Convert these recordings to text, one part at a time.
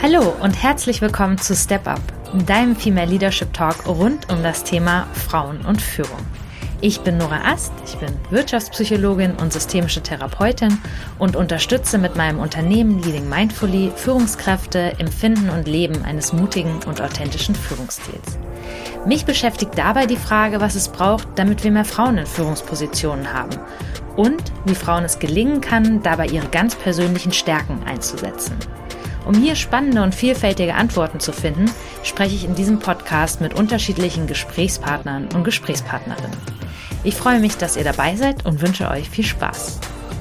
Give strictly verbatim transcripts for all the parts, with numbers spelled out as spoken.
Hallo und herzlich willkommen zu Step Up, deinem Female Leadership Talk rund um das Thema Frauen und Führung. Ich bin Nora Ast, ich bin Wirtschaftspsychologin und systemische Therapeutin und unterstütze mit meinem Unternehmen Leading Mindfully Führungskräfte im Finden und Leben eines mutigen und authentischen Führungsstils. Mich beschäftigt dabei die Frage, was es braucht, damit wir mehr Frauen in Führungspositionen haben und wie Frauen es gelingen kann, dabei ihre ganz persönlichen Stärken einzusetzen. Um hier spannende und vielfältige Antworten zu finden, spreche ich in diesem Podcast mit unterschiedlichen Gesprächspartnern und Gesprächspartnerinnen. Ich freue mich, dass ihr dabei seid und wünsche euch viel Spaß.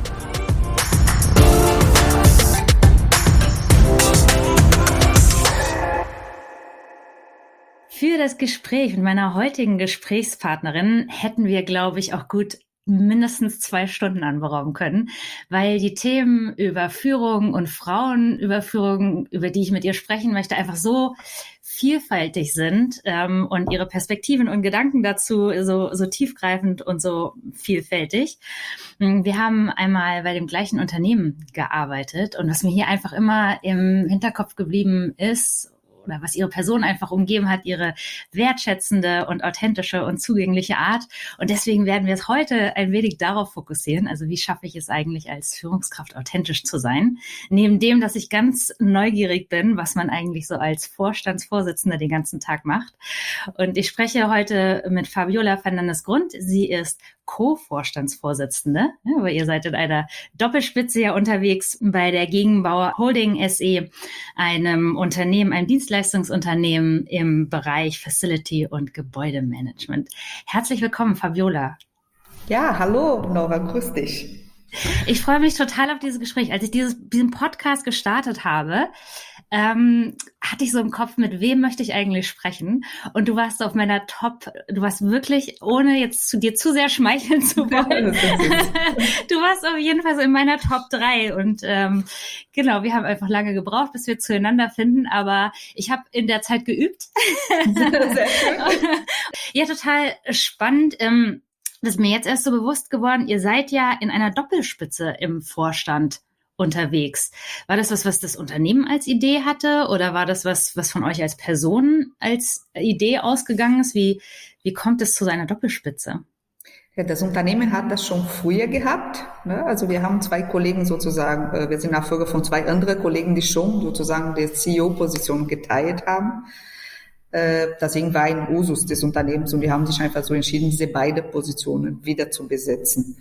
Für das Gespräch mit meiner heutigen Gesprächspartnerin hätten wir, glaube ich, auch gut mindestens zwei Stunden anberaumen können, weil die Themen über Führung und Frauenüberführung, über die ich mit ihr sprechen möchte, einfach so vielfältig sind ähm, und ihre Perspektiven und Gedanken dazu so, so tiefgreifend und so vielfältig. Wir haben einmal bei dem gleichen Unternehmen gearbeitet und was mir hier einfach immer im Hinterkopf geblieben ist, oder was ihre Person einfach umgeben hat, ihre wertschätzende und authentische und zugängliche Art. Und deswegen werden wir es heute ein wenig darauf fokussieren. Also wie schaffe ich es eigentlich als Führungskraft authentisch zu sein? Neben dem, dass ich ganz neugierig bin, was man eigentlich so als Vorstandsvorsitzender den ganzen Tag macht. Und ich spreche heute mit Fabiola Fernandes-Grund. Sie ist Co-Vorstandsvorsitzende, ja, aber ihr seid in einer Doppelspitze ja unterwegs bei der Gegenbauer Holding S E, einem Unternehmen, einem Dienstleistungsunternehmen im Bereich Facility und Gebäudemanagement. Herzlich willkommen, Fabiola. Ja, hallo Nora, grüß dich. Ich freue mich total auf dieses Gespräch. Als ich dieses, diesen Podcast gestartet habe, ähm, hatte ich so im Kopf, mit wem möchte ich eigentlich sprechen? Und du warst auf meiner Top, du warst wirklich, ohne jetzt zu dir zu sehr schmeicheln zu wollen, du warst auf jeden Fall so in meiner Top drei. Und ähm, genau, wir haben einfach lange gebraucht, bis wir zueinander finden, aber ich habe in der Zeit geübt. Sehr schön. Ja, total spannend. Ähm, Das ist mir jetzt erst so bewusst geworden, ihr seid ja in einer Doppelspitze im Vorstand unterwegs. War das was, was das Unternehmen als Idee hatte oder war das was, was von euch als Person als Idee ausgegangen ist? Wie, wie kommt es zu seiner Doppelspitze? Ja, das Unternehmen hat das schon früher gehabt. Ne? Also wir haben zwei Kollegen sozusagen, wir sind Nachfolger von zwei anderen Kollegen, die schon sozusagen die C E O-Position geteilt haben. Deswegen war ein Usus des Unternehmens und die haben sich einfach so entschieden, diese beiden Positionen wieder zu besetzen.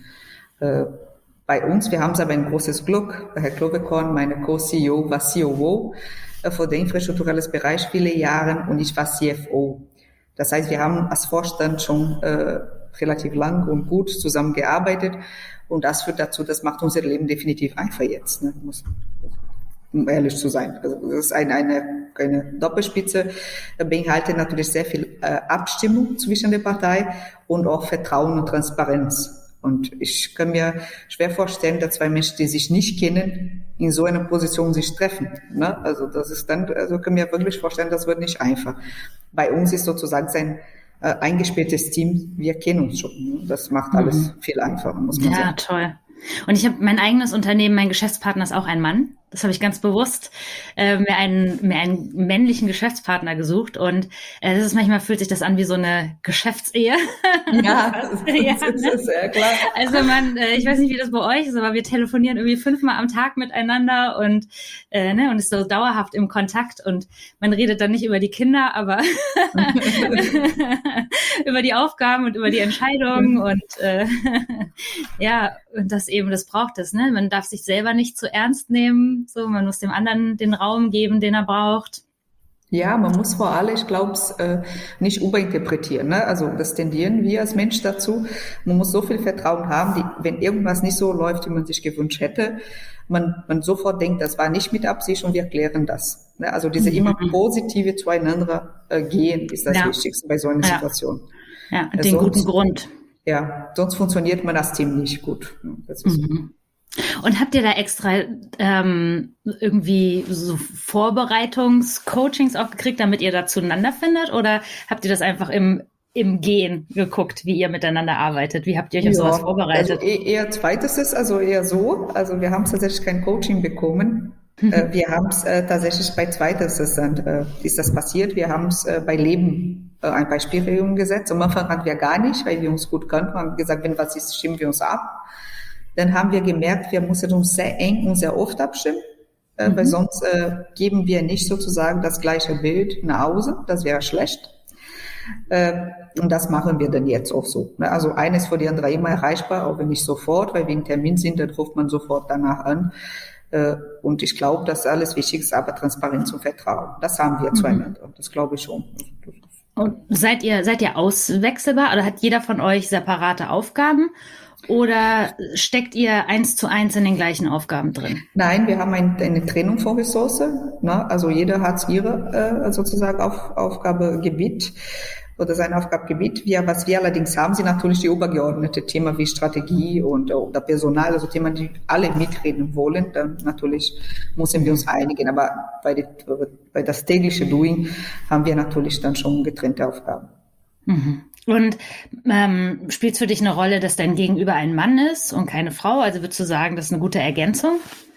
Bei uns, wir haben aber ein großes Glück. Herr Klovekorn, meine Co-C E O, war C O O für den infrastrukturellen Bereich viele Jahre und ich war C F O. Das heißt, wir haben als Vorstand schon äh, relativ lang und gut zusammengearbeitet und das führt dazu, das macht unser Leben definitiv einfach jetzt. Ne? Muss, um ehrlich zu sein. Also das ist eine, eine, eine Doppelspitze, beinhaltet natürlich sehr viel äh, Abstimmung zwischen der Partei und auch Vertrauen und Transparenz. Und ich kann mir schwer vorstellen, dass zwei Menschen, die sich nicht kennen, in so einer Position sich treffen. Ne? Also das ist dann, also kann mir wirklich vorstellen, das wird nicht einfach. Bei uns ist sozusagen ein äh, eingespieltes Team, wir kennen uns schon. Ne? Das macht alles mhm. viel einfacher, muss man ja, sagen. Ja, toll. Und ich habe mein eigenes Unternehmen, mein Geschäftspartner ist auch ein Mann. Das habe ich ganz bewusst äh, mir einen mir einen männlichen Geschäftspartner gesucht und äh, das ist manchmal fühlt sich das an wie so eine Geschäftsehe. Ja, das ist, ja, das ist sehr klar. Also man, äh, ich weiß nicht, wie das bei euch ist, aber wir telefonieren irgendwie fünfmal am Tag miteinander und äh, ne und ist so dauerhaft im Kontakt und man redet dann nicht über die Kinder, aber über die Aufgaben und über die Entscheidungen und äh, ja und das eben das braucht es, ne? Man darf sich selber nicht zu ernst nehmen. So, man muss dem anderen den Raum geben, den er braucht. Ja, man muss vor allem, ich glaube, äh, nicht überinterpretieren. Ne? Also das tendieren wir als Mensch dazu. Man muss so viel Vertrauen haben, die, wenn irgendwas nicht so läuft, wie man sich gewünscht hätte, man, man sofort denkt, das war nicht mit Absicht und wir klären das. Ne? Also diese mhm. immer positive zueinander äh, gehen ist das ja. Wichtigste bei so einer ja. Situation. Ja, mit dem guten Grund. Ja, sonst funktioniert man das Team nicht gut. Das ist mhm. Und habt ihr da extra ähm, irgendwie so Vorbereitungscoachings auch gekriegt, damit ihr da zueinander findet? Oder habt ihr das einfach im, im Gehen geguckt, wie ihr miteinander arbeitet? Wie habt ihr euch auf ja, sowas vorbereitet? Also eher zweites ist, also eher so. Also wir haben tatsächlich kein Coaching bekommen. Äh, wir haben es äh, tatsächlich bei zweites ist, äh, ist das passiert. Wir haben es äh, bei Leben äh, ein Beispiel umgesetzt. Am Anfang hatten wir gar nicht, weil wir uns gut kannten. Wir haben gesagt, wenn was ist, stimmen wir uns ab. Dann haben wir gemerkt, wir mussten uns sehr eng und sehr oft abstimmen, äh, mhm. weil sonst äh, geben wir nicht sozusagen das gleiche Bild nach Hause. Das wäre schlecht. Äh, und das machen wir dann jetzt auch so. Ne? Also eines für die andere immer erreichbar, auch wenn nicht sofort, weil wir im Termin sind, dann ruft man sofort danach an. Äh, und ich glaube, dass alles wichtig ist, aber Transparenz und Vertrauen. Das haben wir mhm. zueinander. Das glaube ich schon. Und seid ihr, seid ihr auswechselbar oder hat jeder von euch separate Aufgaben? Oder steckt ihr eins zu eins in den gleichen Aufgaben drin? Nein, wir haben ein, eine Trennung von Ressourcen. Ne? Also jeder hat ihre äh, sozusagen auf, Aufgabegebiet oder sein Aufgabengebiet. Wir, was wir allerdings haben, sind natürlich die übergeordnete Themen wie Strategie und oder Personal, also Themen, die alle mitreden wollen. Dann natürlich müssen wir uns einigen. Aber bei, die, bei das tägliche Doing haben wir natürlich dann schon getrennte Aufgaben. Mhm. Und ähm, spielt es für dich eine Rolle, dass dein Gegenüber ein Mann ist und keine Frau? Also würdest du sagen, das ist eine gute Ergänzung?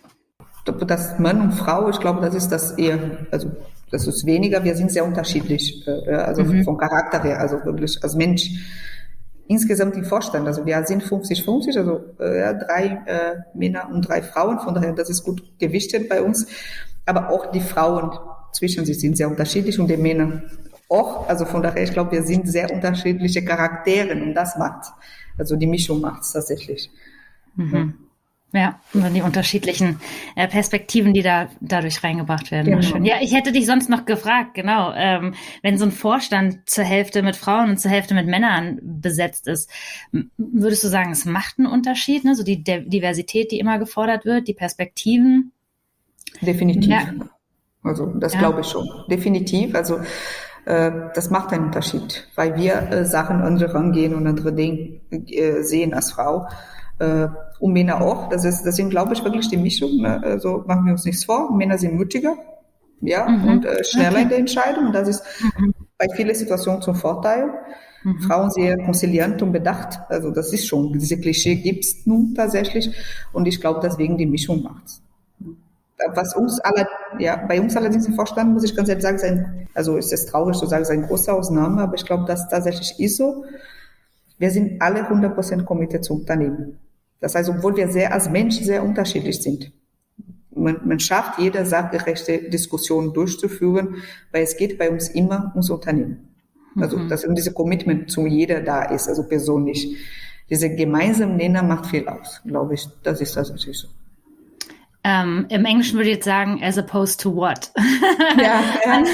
Das Mann und Frau, ich glaube, das ist das eher, also das ist weniger, wir sind sehr unterschiedlich, äh, also mhm. vom Charakter her, also wirklich als Mensch. Insgesamt im Vorstand, also wir sind fünfzig fünfzig, also äh, drei äh, Männer und drei Frauen, von daher, das ist gut gewichtet bei uns. Aber auch die Frauen zwischen sich sind sehr unterschiedlich und die Männer auch, also von daher, ich glaube, wir sind sehr unterschiedliche Charaktere und das macht, also die Mischung macht es tatsächlich. Mhm. Ja, und dann die unterschiedlichen äh, Perspektiven, die da dadurch reingebracht werden. Genau. Schön. Ja, ich hätte dich sonst noch gefragt, genau, ähm, wenn so ein Vorstand zur Hälfte mit Frauen und zur Hälfte mit Männern besetzt ist, würdest du sagen, es macht einen Unterschied, ne? So die De- Diversität, die immer gefordert wird, die Perspektiven? Definitiv. Ja. Also das Ja. glaube ich schon. Definitiv. Also das macht einen Unterschied, weil wir äh, Sachen andere angehen und andere Dinge äh, sehen als Frau. Äh, und Männer auch. Das ist, deswegen glaube ich wirklich die Mischung. Ne? Also machen wir uns nichts vor. Männer sind mutiger, ja, mhm. und äh, schneller okay. in der Entscheidung. Und das ist mhm. bei vielen Situationen zum Vorteil. Mhm. Frauen sehr konziliant und bedacht. Also das ist schon, diese Klischee gibt's nun tatsächlich. Und ich glaube, deswegen die Mischung macht's. Was uns alle, ja, bei uns allerdings im Vorstand, muss ich ganz ehrlich sagen, sein, also ist es traurig zu sagen, ist eine große Ausnahme, aber ich glaube, dass tatsächlich ist so. Wir sind alle hundert Prozent committed zum Unternehmen. Das heißt, obwohl wir sehr als Mensch sehr unterschiedlich sind. Man, man schafft, jede sachgerechte Diskussion durchzuführen, weil es geht bei uns immer ums Unternehmen. Also, mhm. dass diese Commitment zu jeder da ist, also persönlich. Diese gemeinsame Nenner macht viel aus, glaube ich. Das ist tatsächlich so. Um, im Englischen würde ich jetzt sagen, as opposed to what? Ja, ja.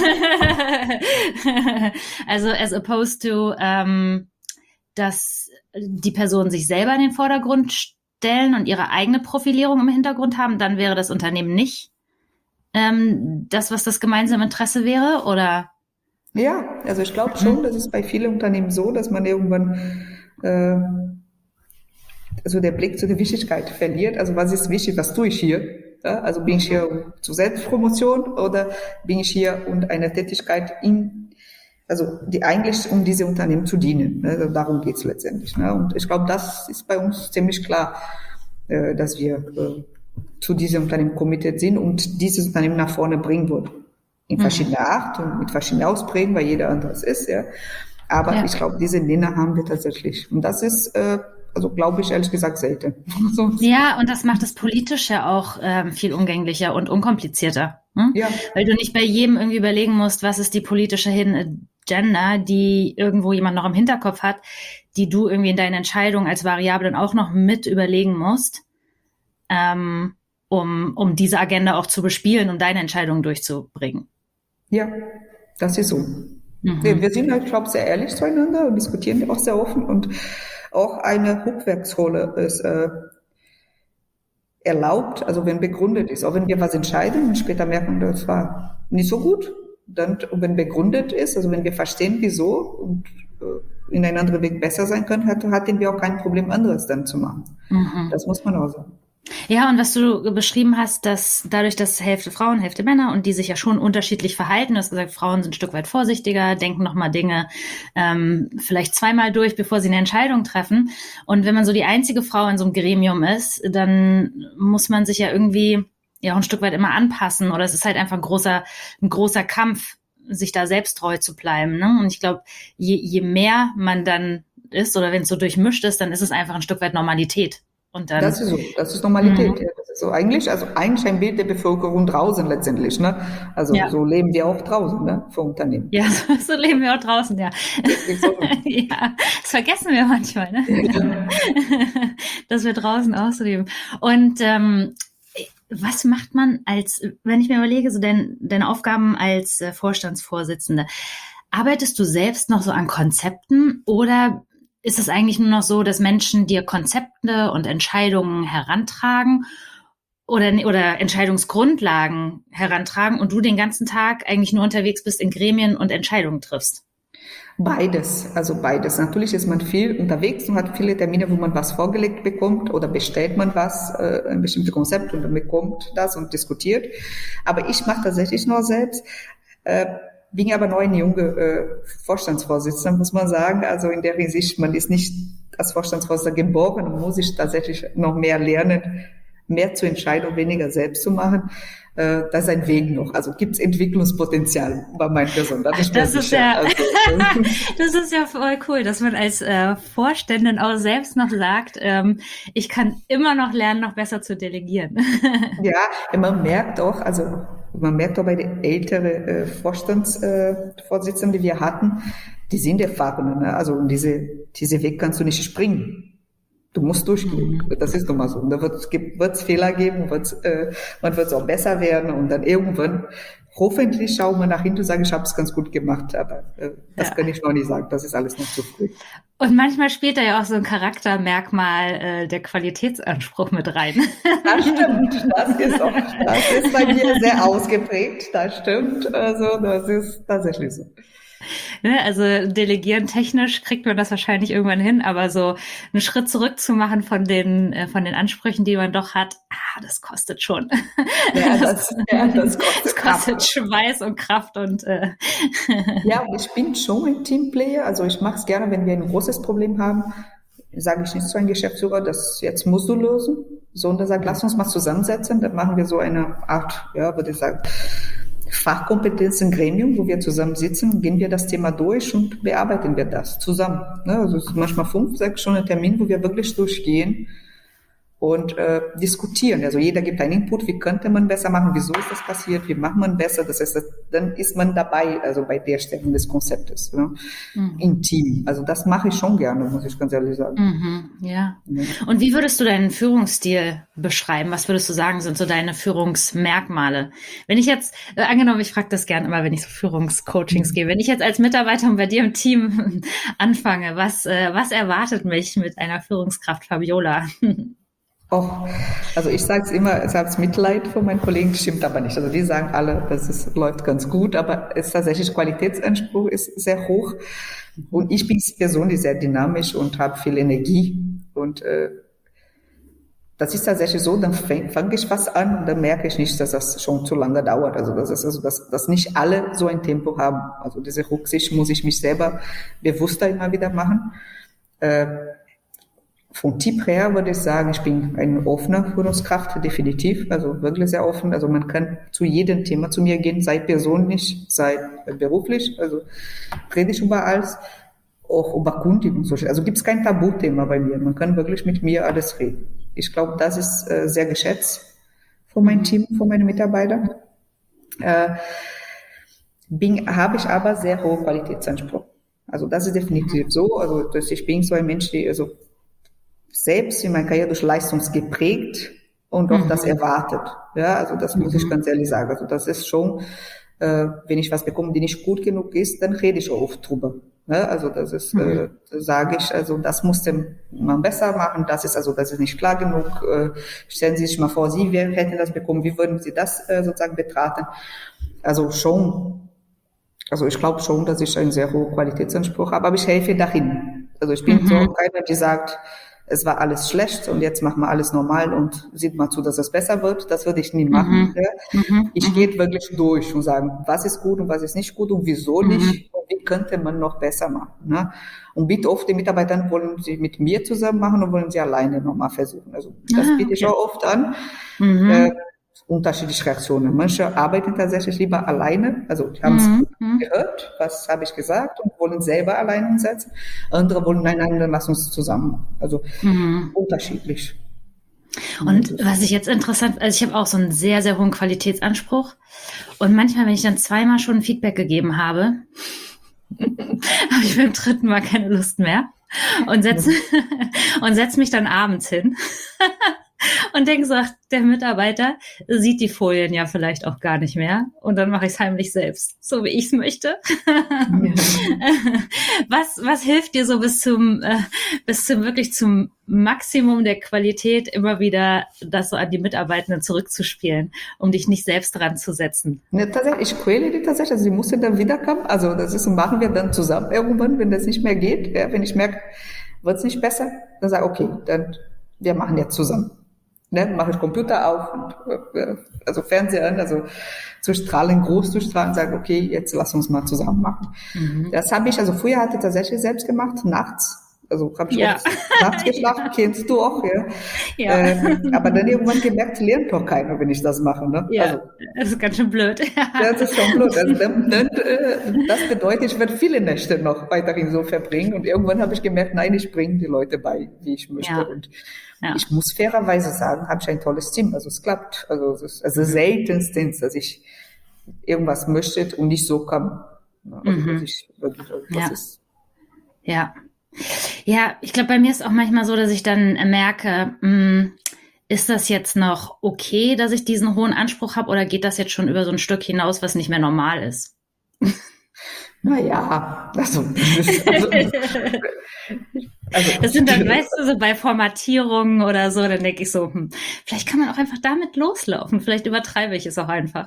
Also as opposed to, ähm, dass die Personen sich selber in den Vordergrund stellen und ihre eigene Profilierung im Hintergrund haben, dann wäre das Unternehmen nicht ähm, das, was das gemeinsame Interesse wäre, oder? Ja, also ich glaube schon, das ist bei vielen Unternehmen so, dass man irgendwann äh, also der Blick zu der Wichtigkeit verliert. Also was ist wichtig, was tue ich hier? Ja, also bin ich hier zur Selbstpromotion oder bin ich hier und eine Tätigkeit in, also die eigentlich um diese Unternehmen zu dienen. Ne? Also darum geht's letztendlich. Ne? Und ich glaube, das ist bei uns ziemlich klar, äh, dass wir äh, zu diesem Unternehmen committed sind und dieses Unternehmen nach vorne bringen wollen. In mhm. verschiedener Art und mit verschiedenen Ausprägungen, weil jeder anderes ist. Ja. Aber ja. ich glaube, diese Nenner haben wir tatsächlich. Und das ist äh, also glaube ich ehrlich gesagt selten. So. Ja, und das macht das Politische auch ähm, viel umgänglicher und unkomplizierter. Hm? Ja. Weil du nicht bei jedem irgendwie überlegen musst, was ist die politische Hidden Agenda, die irgendwo jemand noch im Hinterkopf hat, die du irgendwie in deine Entscheidung als Variable dann auch noch mit überlegen musst, ähm, um, um diese Agenda auch zu bespielen, um deine Entscheidung durchzubringen. Ja, das ist so. Mhm. Wir, wir sind halt, glaube ich, sehr ehrlich zueinander und diskutieren auch sehr offen und auch eine Rückwärtsrolle ist äh, erlaubt, also wenn begründet ist. Auch wenn wir was entscheiden und später merken, das war nicht so gut, dann, und wenn begründet ist, also wenn wir verstehen, wieso und äh, in einen anderen Weg besser sein können, hat, hatten wir auch kein Problem, anderes dann zu machen. Mhm. Das muss man auch sagen. Ja, und was du beschrieben hast, dass dadurch, dass Hälfte Frauen, Hälfte Männer und die sich ja schon unterschiedlich verhalten, du hast gesagt, Frauen sind ein Stück weit vorsichtiger, denken nochmal Dinge ähm, vielleicht zweimal durch, bevor sie eine Entscheidung treffen. Und wenn man so die einzige Frau in so einem Gremium ist, dann muss man sich ja irgendwie ja auch ein Stück weit immer anpassen oder es ist halt einfach ein großer, ein großer Kampf, sich da selbst treu zu bleiben. Ne? Und ich glaube, je, je mehr man dann ist oder wenn es so durchmischt ist, dann ist es einfach ein Stück weit Normalität. Und dann, Das ist so, das ist Normalität. Ja, das ist so eigentlich, also eigentlich ein Bild der Bevölkerung draußen letztendlich, ne? Also ja. so leben wir auch draußen, ne? Für Unternehmen. Ja, so, so leben wir auch draußen, ja. So. Ja, das vergessen wir manchmal, ne? Ja. Dass wir draußen auch so leben. Und ähm, was macht man als, wenn ich mir überlege, so dein, deine Aufgaben als äh, Vorstandsvorsitzende, arbeitest du selbst noch so an Konzepten oder ist es eigentlich nur noch so, dass Menschen dir Konzepte und Entscheidungen herantragen oder, oder Entscheidungsgrundlagen herantragen und du den ganzen Tag eigentlich nur unterwegs bist in Gremien und Entscheidungen triffst? Beides, also beides. Natürlich ist man viel unterwegs und hat viele Termine, wo man was vorgelegt bekommt oder bestellt man was, äh, ein bestimmtes Konzept und dann bekommt das und diskutiert. Aber ich mache tatsächlich nur selbst. Äh, bin aber noch ein junge äh, Vorstandsvorsitzender, muss man sagen. Also in der Hinsicht, man ist nicht als Vorstandsvorsitzender geboren und muss ich tatsächlich noch mehr lernen, mehr zu entscheiden und weniger selbst zu machen. Äh, das ist ein Weg noch. Also gibt es Entwicklungspotenzial bei meinen Personen. Das, das ist ja, also, das ist ja voll cool, dass man als äh, Vorständin auch selbst noch sagt, ähm, ich kann immer noch lernen, noch besser zu delegieren. Ja, man merkt auch, also man merkt auch bei den älteren äh, Vorstandsvorsitzenden, äh, die wir hatten, die sind erfahren. Ne? Also diese, diese Weg kannst du nicht springen. Du musst durchgehen. Mhm. Das ist nun mal so. Und da wird es Fehler geben, wird's, äh, man wird es auch besser werden und dann irgendwann, hoffentlich schauen wir nach hinten und sagen, ich habe es ganz gut gemacht, aber äh, das ja. kann ich noch nicht sagen. Das ist alles noch zu früh. Und manchmal spielt da ja auch so ein Charaktermerkmal äh, der Qualitätsanspruch mit rein. Das stimmt. Das ist auch, das ist bei mir sehr ausgeprägt. Das stimmt. Also das ist tatsächlich so. Ne, also delegieren technisch kriegt man das wahrscheinlich irgendwann hin, aber so einen Schritt zurück zu machen von den äh, von den Ansprüchen, die man doch hat, ah, das kostet schon. Ja, das, ja, das kostet, das kostet Schweiß und Kraft und äh. Ja, und ich bin schon ein Teamplayer, also ich mache es gerne, wenn wir ein großes Problem haben, sage ich nicht zu einem Geschäftsführer, das jetzt musst du lösen, sondern sage, lass uns mal zusammensetzen, dann machen wir so eine Art, ja, würde ich sagen, Fachkompetenzen-Gremium, wo wir zusammen sitzen, gehen wir das Thema durch und bearbeiten wir das zusammen. Also es ist manchmal fünf, sechs Stunden Termin, wo wir wirklich durchgehen und äh, diskutieren. Also jeder gibt einen Input, wie könnte man besser machen, wieso ist das passiert, wie macht man besser. Das heißt, dann ist man dabei, also bei der Stellung des Konzeptes, ne? Mhm. Im Team. Also das mache ich schon gerne, muss ich ganz ehrlich sagen. Mhm, ja. ja. Und wie würdest du deinen Führungsstil beschreiben? Was würdest du sagen, sind so deine Führungsmerkmale? Wenn ich jetzt, äh, angenommen, ich frage das gerne immer, wenn ich so Führungscoachings mhm. gebe, wenn ich jetzt als Mitarbeiter bei dir im Team anfange, was, äh, was erwartet mich mit einer Führungskraft Fabiola? Auch, also ich sage es immer, ich habe Mitleid von meinen Kollegen, stimmt aber nicht. Also die sagen alle, das ist, läuft ganz gut, aber es ist tatsächlich Qualitätsanspruch ist sehr hoch. Und ich bin persönlich sehr dynamisch und habe viel Energie. Und äh, das ist tatsächlich so, dann fange fang ich was an und dann merke ich nicht, dass das schon zu lange dauert. Also das ist also, dass, dass nicht alle so ein Tempo haben. Also diese Rücksicht muss ich mich selber bewusster immer wieder machen. Äh, Von Typ her würde ich sagen, ich bin ein offener Führungskraft, definitiv, also wirklich sehr offen. Also man kann zu jedem Thema zu mir gehen, sei persönlich, sei beruflich, also rede ich über alles, auch über Kundigen. Also gibt es kein Tabuthema bei mir, man kann wirklich mit mir alles reden. Ich glaube, das ist äh, sehr geschätzt von meinem Team, von meinen Mitarbeitern. Äh, bin, habe ich aber sehr hohen Qualitätsanspruch. Also das ist definitiv so, also dass ich bin so ein Mensch, die also selbst in meiner Karriere durch Leistung geprägt und auch mhm. das erwartet. Ja, also das muss mhm. ich ganz ehrlich sagen. Also das ist schon, äh, wenn ich was bekomme, die nicht gut genug ist, dann rede ich auch oft drüber. Ja, also das ist, mhm. äh, sage ich, also das musste man besser machen. Das ist also, das ist nicht klar genug. Äh, stellen Sie sich mal vor, Sie hätten das bekommen. Wie würden Sie das äh, sozusagen betrachten? Also schon, also ich glaube schon, dass ich einen sehr hohen Qualitätsanspruch habe, aber ich helfe dahin. Also ich bin mhm. so keiner, die sagt, es war alles schlecht und jetzt machen wir alles normal und sieht mal zu, dass es besser wird. Das würde ich nie machen. Mhm. Ja. Mhm. Ich gehe wirklich durch und sagen, was ist gut und was ist nicht gut und wieso mhm. nicht und wie könnte man noch besser machen. Ne? Und bitte oft die Mitarbeiter wollen sie mit mir zusammen machen und wollen sie alleine nochmal versuchen. Also das ah, biete ich okay. auch oft an. Mhm. Äh, unterschiedliche Reaktionen. Manche arbeiten tatsächlich lieber alleine, also die haben es Mhm. gehört, was habe ich gesagt und wollen selber alleine umsetzen. Andere wollen, nein, nein, dann lass uns zusammen machen. Also Mhm. unterschiedlich. Und was ich jetzt interessant, also ich habe auch so einen sehr, sehr hohen Qualitätsanspruch. Und manchmal, wenn ich dann zweimal schon ein Feedback gegeben habe, habe ich beim dritten Mal keine Lust mehr und setze und setz mich dann abends hin und denke so, ach, der Mitarbeiter sieht die Folien ja vielleicht auch gar nicht mehr. Und dann mache ich es heimlich selbst, so wie ich es möchte. was, was hilft dir so bis zum, äh, bis zum wirklich zum Maximum der Qualität immer wieder das so an die Mitarbeitenden zurückzuspielen, um dich nicht selbst dran zu setzen? Ja, tatsächlich, ich quäle die tatsächlich, also sie musste dann wiederkommen, also das ist, machen wir dann zusammen irgendwann, wenn das nicht mehr geht, ja, wenn ich merke, wird es nicht besser, dann sage ich, okay, dann, wir machen jetzt zusammen. Ne, mache ich Computer auf und äh, also Fernseher an, also zu strahlen, groß zu strahlen, sage, okay, jetzt lass uns mal zusammen machen. Mhm. Das habe ich, also früher hatte ich tatsächlich selbst gemacht, nachts. Also habe ich ja. oft nachts geschlafen, ja. Kennst du auch, ja. ja. Ähm, aber dann irgendwann gemerkt, lernt doch keiner, wenn ich das mache. Ne? Ja, also, das ist ganz schön blöd. das ist schon blöd. Also, dann, dann, äh, das bedeutet, ich werde viele Nächte noch weiterhin so verbringen. Und irgendwann habe ich gemerkt, nein, ich bringe die Leute bei, wie ich möchte. Ja. Und ja. ich muss fairerweise sagen, habe ich ein tolles Team. Also es klappt. Also es ist also seltenstens, dass ich irgendwas möchte und nicht so kann. Also, mhm. dass ich wirklich, das ja. ist. Ja. Ja, ich glaube, bei mir ist auch manchmal so, dass ich dann merke, mh, ist das jetzt noch okay, dass ich diesen hohen Anspruch habe, oder geht das jetzt schon über so ein Stück hinaus, was nicht mehr normal ist? Naja, also, also, also das sind dann, weißt du, so bei Formatierungen oder so, dann denke ich so, hm, vielleicht kann man auch einfach damit loslaufen, vielleicht übertreibe ich es auch einfach.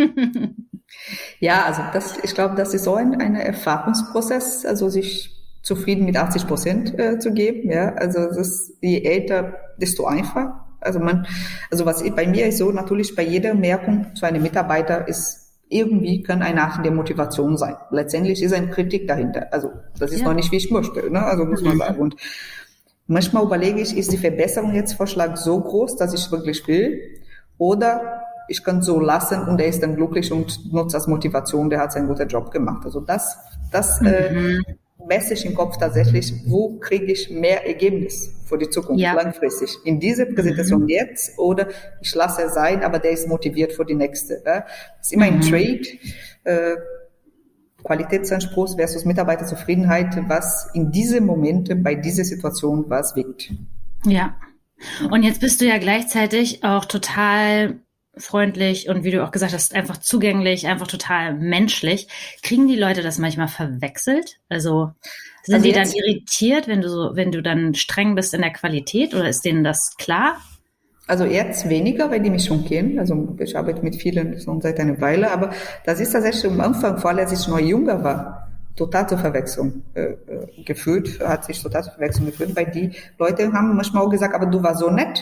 Ja, also das, ich glaube, das ist so ein, ein Erfahrungsprozess, also sich zufrieden mit achtzig Prozent äh, zu geben, ja, also das ist, je älter, desto einfacher. Also man, also was bei mir ist so, natürlich bei jeder Merkung zu einem Mitarbeiter ist irgendwie kann eine Art der Motivation sein. Letztendlich ist eine Kritik dahinter. Also das ist ja. noch nicht, wie ich möchte, ne? Also muss man mhm. sagen. Und manchmal überlege ich, ist die Verbesserung jetzt Vorschlag so groß, dass ich wirklich will, oder ich kann es so lassen und er ist dann glücklich und nutzt das Motivation, der hat seinen guten Job gemacht. Also das, das mhm. äh, messe ich im Kopf tatsächlich, wo kriege ich mehr Ergebnis für die Zukunft, ja. langfristig. In dieser Präsentation mhm. jetzt, oder ich lasse es sein, aber der ist motiviert für die nächste. Ja? Das ist immer ein mhm. Trade, äh, Qualitätsanspruch versus Mitarbeiterzufriedenheit, was in diesen Momenten, bei dieser Situation, was wiegt. Ja, und jetzt bist du ja gleichzeitig auch total freundlich und wie du auch gesagt hast, einfach zugänglich, einfach total menschlich. Kriegen die Leute das manchmal verwechselt? Also sind also die dann irritiert, wenn du so, wenn du dann streng bist in der Qualität, oder ist denen das klar? Also jetzt weniger, weil die mich schon kennen. Also ich arbeite mit vielen schon seit einer Weile, aber das ist tatsächlich am Anfang, vor allem als ich noch jünger war, total zur Verwechslung äh, gefühlt, hat sich total zur Verwechslung gefühlt, weil die Leute haben manchmal auch gesagt, aber du warst so nett.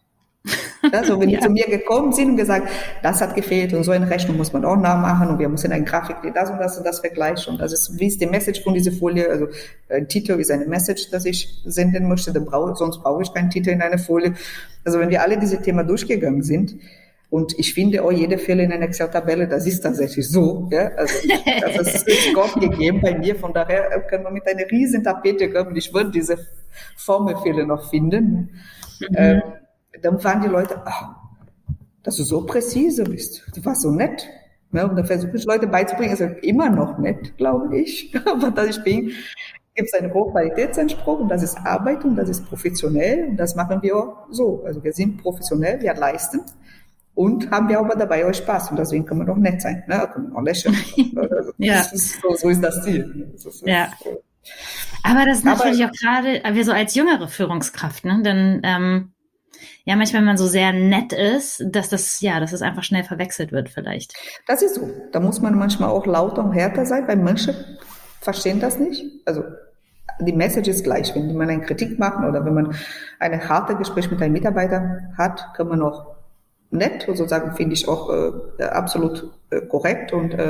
Also wenn ja. die zu mir gekommen sind und gesagt, das hat gefehlt und so eine Rechnung muss man auch nachmachen und wir müssen eine Grafik, die das und das und das vergleichen und das ist, wie ist die Message von dieser Folie, also ein Titel ist eine Message, das ich senden möchte, dann brauche, sonst brauche ich keinen Titel in einer Folie. Also wenn wir alle diese Themen durchgegangen sind und ich finde auch jede Fehler in einer Excel-Tabelle, das ist tatsächlich so, ja, also das ist Gott gegeben bei mir, von daher können wir mit einer riesen Tapete kommen, ich würde diese Formelfehler noch finden. Mhm. Ähm, dann waren die Leute, ach, dass du so präzise bist, du warst so nett. Ja, und dann versuche ich Leute beizubringen, ist immer noch nett, glaube ich, aber dass ich bin, gibt es einen hohen Qualitätsanspruch und das ist Arbeit und das ist professionell und das machen wir auch so. Also wir sind professionell, wir leisten und haben wir aber dabei auch Spaß und deswegen kann man auch nett sein, ne? Kann man auch lächeln. Also ja. Das ist, so, so ist das Ziel. Das ist, ja. Aber das ist natürlich aber, auch gerade, wir so als jüngere Führungskraft, ne? Denn ähm, ja, manchmal, wenn man so sehr nett ist, dass das, ja, dass es einfach schnell verwechselt wird vielleicht. Das ist so. Da muss man manchmal auch lauter und härter sein, weil manche verstehen das nicht. Also die Message ist gleich. Wenn man eine Kritik macht oder wenn man ein hartes Gespräch mit einem Mitarbeiter hat, kann man auch nett und sozusagen finde ich auch äh, absolut äh, korrekt und äh,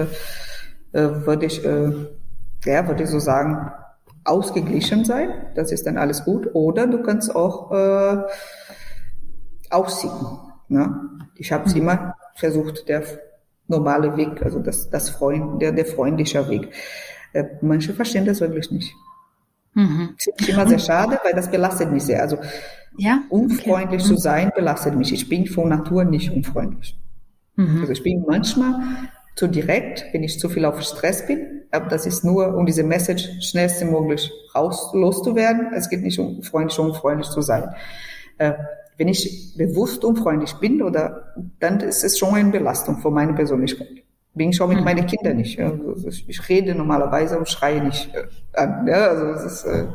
äh, würde ich, äh, ja, würde ich so sagen, ausgeglichen sein. Das ist dann alles gut. Oder du kannst auch äh, ausziehen. Ne? Ich habe es Mhm. immer versucht, der normale Weg, also das, das Freund, der, der freundliche Weg. Äh, manche verstehen das wirklich nicht. Mhm. Finde ich immer sehr Und schade, weil das belastet mich sehr. Also ja, okay. unfreundlich zu Mhm. sein belastet mich. Ich bin von Natur nicht unfreundlich. Also Mhm. ich bin manchmal zu direkt, wenn ich zu viel auf Stress bin, aber das ist nur, um diese Message schnellstmöglich raus, loszuwerden. Es geht nicht um freundlich, um unfreundlich zu sein. Äh, wenn ich bewusst unfreundlich bin, oder, dann ist es schon eine Belastung für meine Persönlichkeit. Bin ich auch mit meinen Mhm. Kindern nicht. Also ich rede normalerweise und schreie nicht äh, an. Ja, also es ist, äh,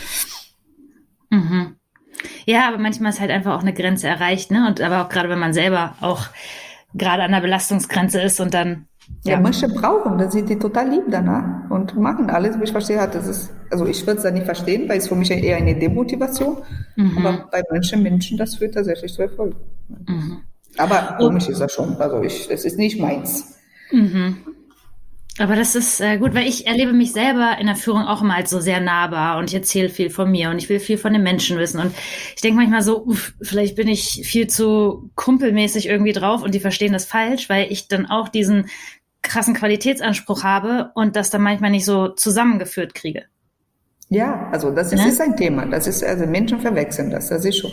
Mhm. Ja, aber manchmal ist halt einfach auch eine Grenze erreicht, ne? Und aber auch gerade wenn man selber auch gerade an der Belastungsgrenze ist und dann, Ja, ja. manche brauchen, dann sind die total lieb danach und machen alles, wie ich verstehe, hat, das ist, also ich würde es da nicht verstehen, weil es für mich eher eine Demotivation, Mhm. aber bei manchen Menschen, das führt tatsächlich zu Erfolg. Mhm. Aber Und, komisch ist das schon, also ich, das ist nicht meins. mhm. Aber das ist äh, gut, weil ich erlebe mich selber in der Führung auch immer als so sehr nahbar und ich erzähle viel von mir und ich will viel von den Menschen wissen und ich denke manchmal so, uff, vielleicht bin ich viel zu kumpelmäßig irgendwie drauf und die verstehen das falsch, weil ich dann auch diesen krassen Qualitätsanspruch habe und das dann manchmal nicht so zusammengeführt kriege. Ja, also das ist, Ne? ist ein Thema, das ist, also Menschen verwechseln das, das ist schon.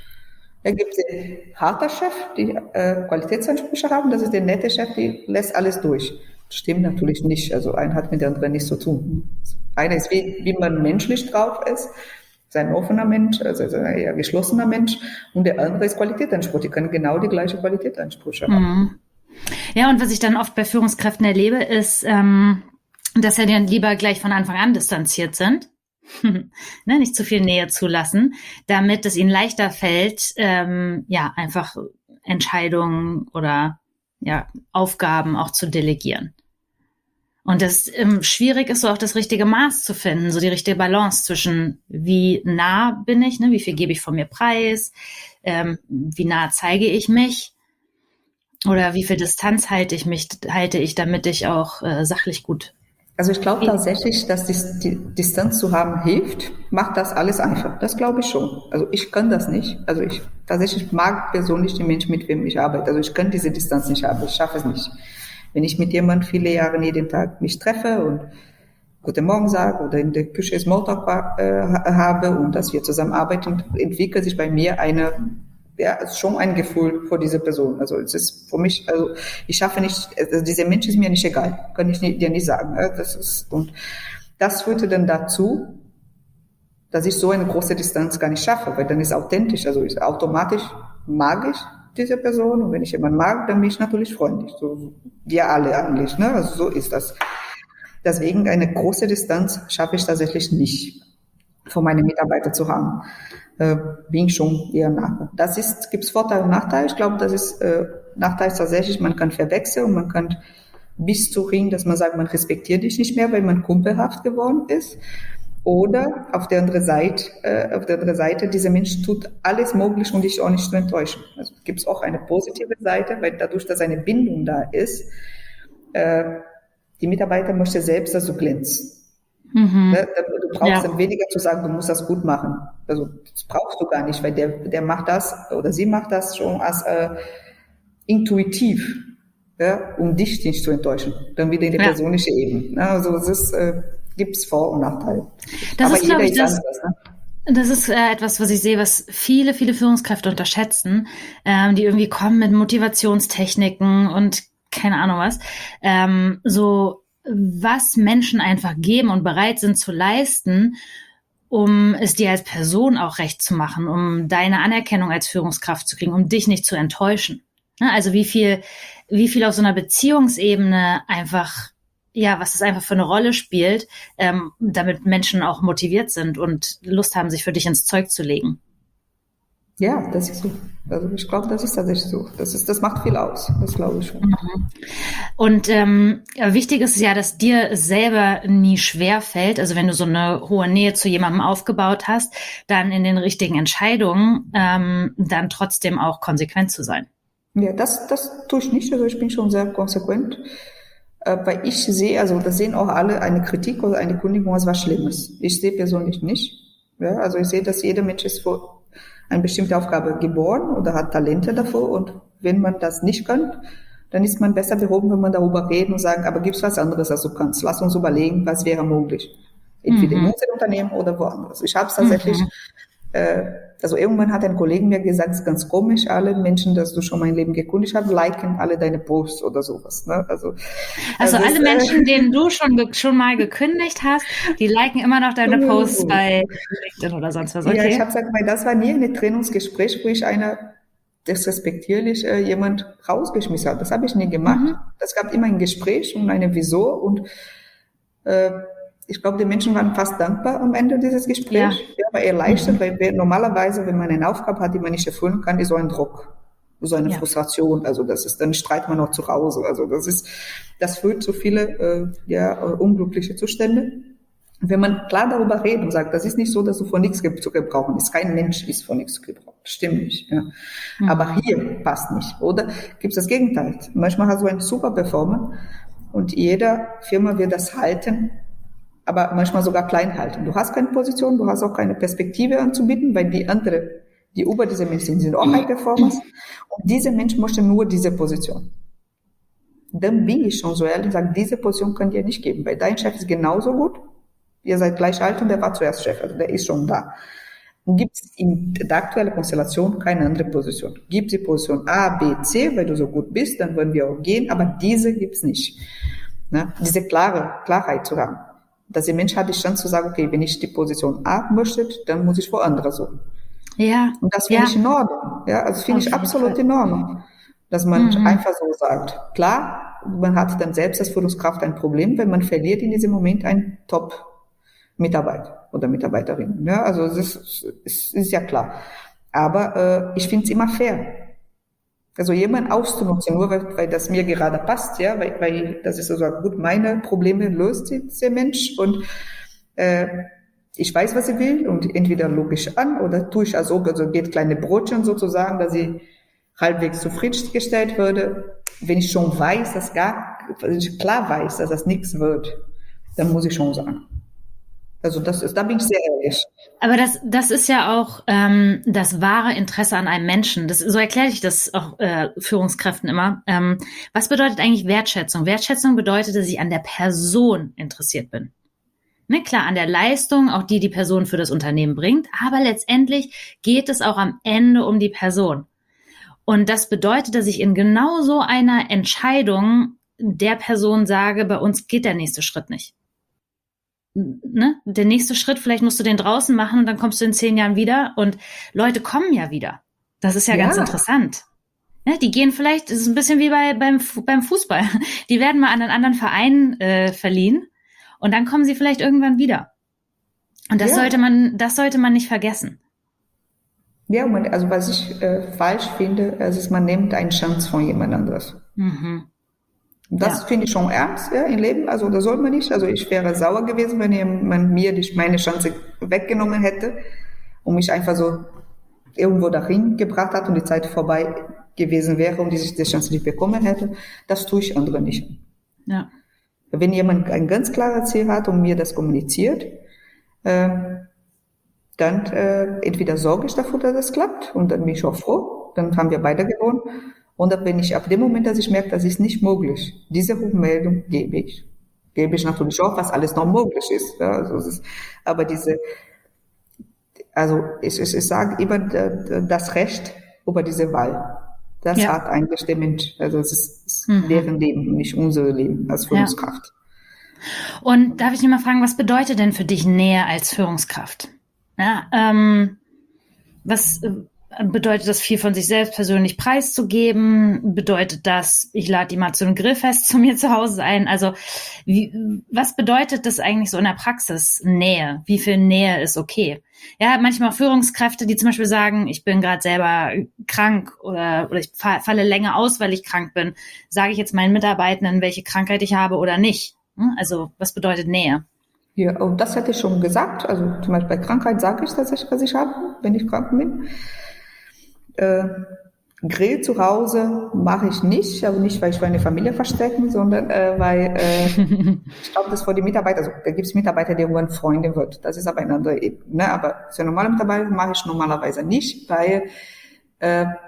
Da gibt es den harten Chef, die äh, Qualitätsansprüche haben, das ist der nette Chef, die lässt alles durch. Das stimmt natürlich nicht, also ein hat mit der anderen nichts zu tun. Einer ist, wie, wie man menschlich drauf ist, ist ein offener Mensch, also ein eher geschlossener Mensch, und der andere ist Qualitätsanspruch, die können genau die gleiche Qualitätsansprüche haben. Mhm. Ja, und was ich dann oft bei Führungskräften erlebe, ist, ähm, dass sie dann lieber gleich von Anfang an distanziert sind. ne, nicht zu viel Nähe zulassen, damit es ihnen leichter fällt, ähm, ja, einfach Entscheidungen oder ja, Aufgaben auch zu delegieren. Und das ähm, schwierig ist, so auch das richtige Maß zu finden, so die richtige Balance zwischen wie nah bin ich, ne, wie viel gebe ich von mir preis, ähm, wie nah zeige ich mich oder wie viel Distanz halte ich mich, halte ich, damit ich auch äh, sachlich gut. Also ich glaube tatsächlich, dass die, die Distanz zu haben hilft, macht das alles einfach. Das glaube ich schon. Also ich kann das nicht. Also ich tatsächlich mag persönlich die Menschen, mit wem ich arbeite. Also ich kann diese Distanz nicht haben. Ich schaffe es nicht. Wenn ich mit jemandem viele Jahre jeden Tag mich treffe und Guten Morgen sage oder in der Küche Smalltalk äh, habe und dass wir zusammen arbeiten, entwickelt sich bei mir eine ja, ist schon ein Gefühl für diese Person. Also es ist für mich, also ich schaffe nicht, also dieser Mensch ist mir nicht egal, kann ich dir nicht sagen. Das ist, und das führte dann dazu, dass ich so eine große Distanz gar nicht schaffe, weil dann ist authentisch, also ist automatisch mag ich diese Person und wenn ich jemanden mag, dann bin ich natürlich freundlich. So wir alle eigentlich, ne? Also so ist das. Deswegen eine große Distanz schaffe ich tatsächlich nicht, von meinen Mitarbeitern zu haben. Äh, bin ich schon eher nach. Das ist, gibt es Vorteile und Nachteile. Ich glaube, das ist, äh, Nachteil ist tatsächlich, man kann verwechseln und man kann bis zu hin, dass man sagt, man respektiert dich nicht mehr, weil man kumpelhaft geworden ist. Oder auf der anderen Seite, äh, auf der anderen Seite, dieser Mensch tut alles möglich, um dich auch nicht zu enttäuschen. Also gibt es auch eine positive Seite, weil dadurch, dass eine Bindung da ist, äh, die Mitarbeiter möchte selbst, dass du glänzt. Mhm. Ne? Du brauchst Ja. dann weniger zu sagen, du musst das gut machen. Also das brauchst du gar nicht, weil der, der macht das oder sie macht das schon als äh, intuitiv, ja, um dich nicht zu enttäuschen. Dann wieder in die Ja. persönliche Ebene. Ne? Also es ist, äh, gibt es Vor- und Nachteile. Das Aber ist, jeder glaube ich, ist das, anders. Ne? das ist äh, etwas, was ich sehe, was viele, viele Führungskräfte unterschätzen, ähm, die irgendwie kommen mit Motivationstechniken und keine Ahnung was, ähm, so was Menschen einfach geben und bereit sind zu leisten, um es dir als Person auch recht zu machen, um deine Anerkennung als Führungskraft zu kriegen, um dich nicht zu enttäuschen. Ne? Also wie viel, wie viel auf so einer Beziehungsebene einfach, ja, was das einfach für eine Rolle spielt, ähm, damit Menschen auch motiviert sind und Lust haben, sich für dich ins Zeug zu legen. Ja, das ist so. Also ich glaube, das ist tatsächlich so. Das ist, das macht viel aus. Das glaube ich schon. Mhm. Und ähm, wichtig ist ja, dass dir es selber nie schwer fällt. Also wenn du so eine hohe Nähe zu jemandem aufgebaut hast, dann in den richtigen Entscheidungen ähm, dann trotzdem auch konsequent zu sein. Ja, das, das tue ich nicht. Also ich bin schon sehr konsequent. Äh, weil ich sehe, also das sehen auch alle, eine Kritik oder eine Kündigung als was Schlimmes. Ich sehe persönlich nicht. Ja, also ich sehe, dass jeder Mensch ist für eine bestimmte Aufgabe geboren oder hat Talente dafür und wenn man das nicht kann, dann ist man besser behoben, wenn man darüber reden und sagen, aber gibt es was anderes, als du kannst? Lass uns überlegen, was wäre möglich. Entweder mhm. in unserem Unternehmen oder woanders. Ich habe es tatsächlich, mhm. äh, also irgendwann hat ein Kollege mir gesagt, es ist ganz komisch, alle Menschen, dass du schon mein Leben gekundigt hast, liken alle deine Posts oder sowas. Ne? Also, also alle ist, Menschen, äh, denen du schon, schon mal gekündigt hast, die liken immer noch deine Posts bei LinkedIn oder sonst was. Okay. Ja, ich habe gesagt, weil das war nie ein Trennungsgespräch, wo ich einer disrespektierlich äh, jemand rausgeschmissen hat. Das habe ich nie gemacht. Mhm. Es gab immer ein Gespräch und eine Wieso und äh, ich glaube, die Menschen waren fast dankbar am Ende dieses Gesprächs. Ja, ja aber erleichtert, mhm. weil wir, normalerweise, wenn man eine Aufgabe hat, die man nicht erfüllen kann, ist so ein Druck, so eine ja. Frustration. Also das ist, dann streitet man noch zu Hause. Also das ist, das führt zu viele äh, ja, unglückliche Zustände. Wenn man klar darüber redet und sagt, das ist nicht so, dass du von nichts zu gebrauchen bist. Kein Mensch ist von nichts zu gebrauchen. Stimmt nicht. Ja. Mhm. Aber hier passt nicht. Oder gibt es das Gegenteil? Manchmal hast du einen super Performer und jeder Firma wird das halten, aber manchmal sogar klein halten. Du hast keine Position, du hast auch keine Perspektive anzubieten, weil die andere, die über diese Menschen sind, sind auch High Performers. Und diese Menschen möchten nur diese Position. Dann bin ich schon so ehrlich und sage, diese Position könnt ihr nicht geben, weil dein Chef ist genauso gut. Ihr seid gleich alt und der war zuerst Chef, also der ist schon da. Gibt es in der aktuellen Konstellation keine andere Position. Gibt es die Position A, B, C, weil du so gut bist, dann wollen wir auch gehen, aber diese gibt es nicht. Ne? Diese klare Klarheit zu haben. Dass der Mensch hat die Chance zu sagen, okay, wenn ich die Position A möchte, dann muss ich woanders suchen. Ja. Und das finde ja. ich in Ordnung. Ja, also finde ich absolut in Ordnung. Dass man mhm. einfach so sagt. Klar, man hat dann selbst als Führungskraft ein Problem, wenn man verliert in diesem Moment einen Top Mitarbeiter oder Mitarbeiterin. Ja, also es ist, es ist ja klar. Aber äh, ich finde es immer fair. Also jemanden auszunutzen, nur weil, weil das mir gerade passt, ja, weil, weil das ist also gut, meine Probleme löst dieser Mensch und äh, ich weiß, was sie will und entweder logisch an oder tue ich als ob, also geht kleine Brotchen sozusagen, dass sie halbwegs zufriedengestellt würde. Wenn ich schon weiß, dass gar, wenn ich klar weiß, dass das nichts wird, dann muss ich schon sagen. Also das ist, da bin ich sehr ehrlich. Aber das, das ist ja auch ähm, das wahre Interesse an einem Menschen. Das, so erkläre ich das auch äh, Führungskräften immer. Ähm, was bedeutet eigentlich Wertschätzung? Wertschätzung bedeutet, dass ich an der Person interessiert bin. Ne, klar, an der Leistung, auch die die Person für das Unternehmen bringt. Aber letztendlich geht es auch am Ende um die Person. Und das bedeutet, dass ich in genau so einer Entscheidung der Person sage, bei uns geht der nächste Schritt nicht. Ne? Der nächste Schritt, vielleicht musst du den draußen machen und dann kommst du in zehn Jahren wieder und Leute kommen ja wieder. Das ist ja, ja. ganz interessant. Ne? Die gehen vielleicht, das ist ein bisschen wie bei, beim, beim Fußball. Die werden mal an einen anderen Verein äh, verliehen und dann kommen sie vielleicht irgendwann wieder. Und das ja. sollte man, das sollte man nicht vergessen. Ja, man, also was ich äh, falsch finde, ist, man nimmt eine Chance von jemand anderes. Mhm. Das ja. finde ich schon ernst, ja, im Leben. Also, das soll man nicht. Also, ich wäre sauer gewesen, wenn man mir die, meine Chance weggenommen hätte und mich einfach so irgendwo dahin gebracht hat und die Zeit vorbei gewesen wäre und ich die Chance nicht bekommen hätte. Das tue ich anderen nicht. Ja. Wenn jemand ein ganz klares Ziel hat und mir das kommuniziert, äh, dann äh, entweder sorge ich dafür, dass es klappt und dann bin ich auch froh. Dann haben wir beide gewonnen. Und wenn ich ab dem Moment, dass ich merke, das ist nicht möglich, diese Rückmeldung gebe ich. Gebe ich natürlich auch, was alles noch möglich ist. Ja, also es ist aber diese, also ich, ich, ich sage immer das Recht über diese Wahl. Das ja. hat eigentlich der Mensch. Also es ist, ist mhm. deren Leben, nicht unser Leben als Führungskraft. Ja. Und darf ich dich mal fragen, was bedeutet denn für dich Nähe als Führungskraft? Ja, ähm, was bedeutet das, viel von sich selbst persönlich preiszugeben? Bedeutet das, ich lade die mal zu einem Grillfest zu mir zu Hause ein? Also wie, was bedeutet das eigentlich so in der Praxis, Nähe? Wie viel Nähe ist okay? Ja, manchmal Führungskräfte, die zum Beispiel sagen, ich bin gerade selber krank oder, oder ich falle länger aus, weil ich krank bin. Sage ich jetzt meinen Mitarbeitenden, welche Krankheit ich habe oder nicht? Also was bedeutet Nähe? Ja, und das hätte ich schon gesagt. Also zum Beispiel bei Krankheit sage ich tatsächlich, was ich habe, wenn ich krank bin. Äh, Grill zu Hause mache ich nicht, aber nicht, weil ich meine Familie verstecken, sondern äh, weil äh, ich glaube, das für die Mitarbeiter, also da gibt es Mitarbeiter, die irgendwann Freunde wird. Das ist aber eine andere Ebene. Ne? Aber für normale Mitarbeiter mache ich normalerweise nicht, weil äh,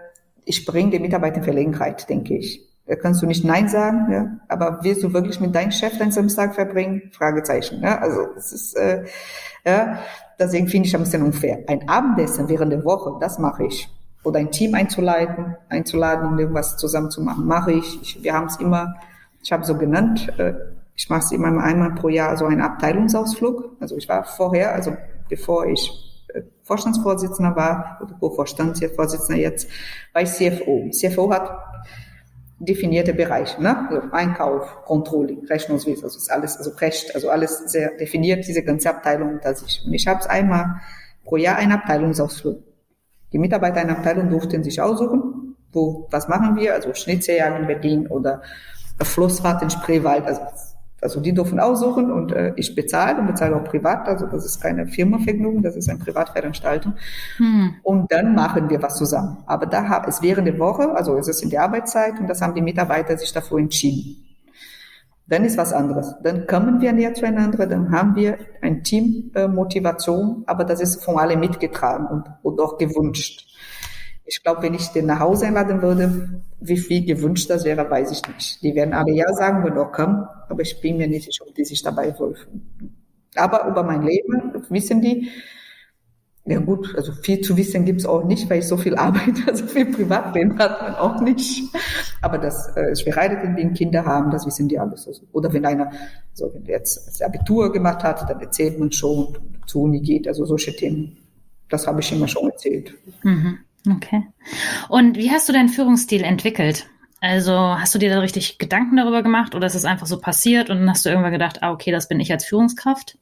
ich bringe den Mitarbeiter in Verlegenheit, denke ich. Da kannst du nicht Nein sagen, ja, aber willst du wirklich mit deinem Chef deinen Samstag verbringen? Fragezeichen, ja, also es ist, äh, ja, deswegen finde ich ein bisschen unfair. Ein Abendessen während der Woche, das mache ich. Oder ein Team einzuleiten, einzuladen, um irgendwas zusammen zu machen, mache ich. ich wir haben es immer, ich habe so genannt, äh, ich mache es immer einmal pro Jahr so einen Abteilungsausflug. Also ich war vorher, also bevor ich äh, Vorstandsvorsitzender war, oder Co-Vorstandsvorsitzender jetzt, war ich C F O. C F O hat definierte Bereiche, ne? Also Einkauf, Controlling, Rechnungswesen, also ist alles, also Recht, also alles sehr definiert, diese ganze Abteilung unter sich. Und ich habe es einmal pro Jahr einen Abteilungsausflug. Die Mitarbeiter einer Abteilung durften sich aussuchen, wo, was machen wir, also Schnitzeljagd in Berlin oder Flussfahrt in Spreewald, also Also die dürfen aussuchen und äh, ich bezahle und bezahle auch privat. Also das ist keine Firmenvergnügen, das ist eine Privatveranstaltung. Hm. Und dann machen wir was zusammen. Aber da ist während der Woche, also es ist in der Arbeitszeit und das haben die Mitarbeiter sich dafür entschieden. Dann ist was anderes. Dann kommen wir näher zueinander, dann haben wir ein Team-Motivation, aber das ist von allen mitgetragen und, und auch gewünscht. Ich glaube, wenn ich den nach Hause einladen würde, wie viel gewünscht das wäre, weiß ich nicht. Die werden alle ja sagen, wenn auch kommen, aber ich bin mir nicht sicher, ob die sich dabei wohlfühlen. Aber über mein Leben wissen die, ja gut, also viel zu wissen gibt's auch nicht, weil ich so viel arbeite, so viel Privatleben hat man auch nicht. Aber dass äh, ich verheiratet bin, Kinder haben, das wissen die alles. Also, oder wenn einer, so wenn der jetzt das Abitur gemacht hat, dann erzählt man schon, zur Uni geht, also solche Themen. Das habe ich immer schon erzählt. Mhm. Okay. Und wie hast du deinen Führungsstil entwickelt? Also hast du dir da richtig Gedanken darüber gemacht oder ist es einfach so passiert und dann hast du irgendwann gedacht, ah, okay, das bin ich als Führungskraft?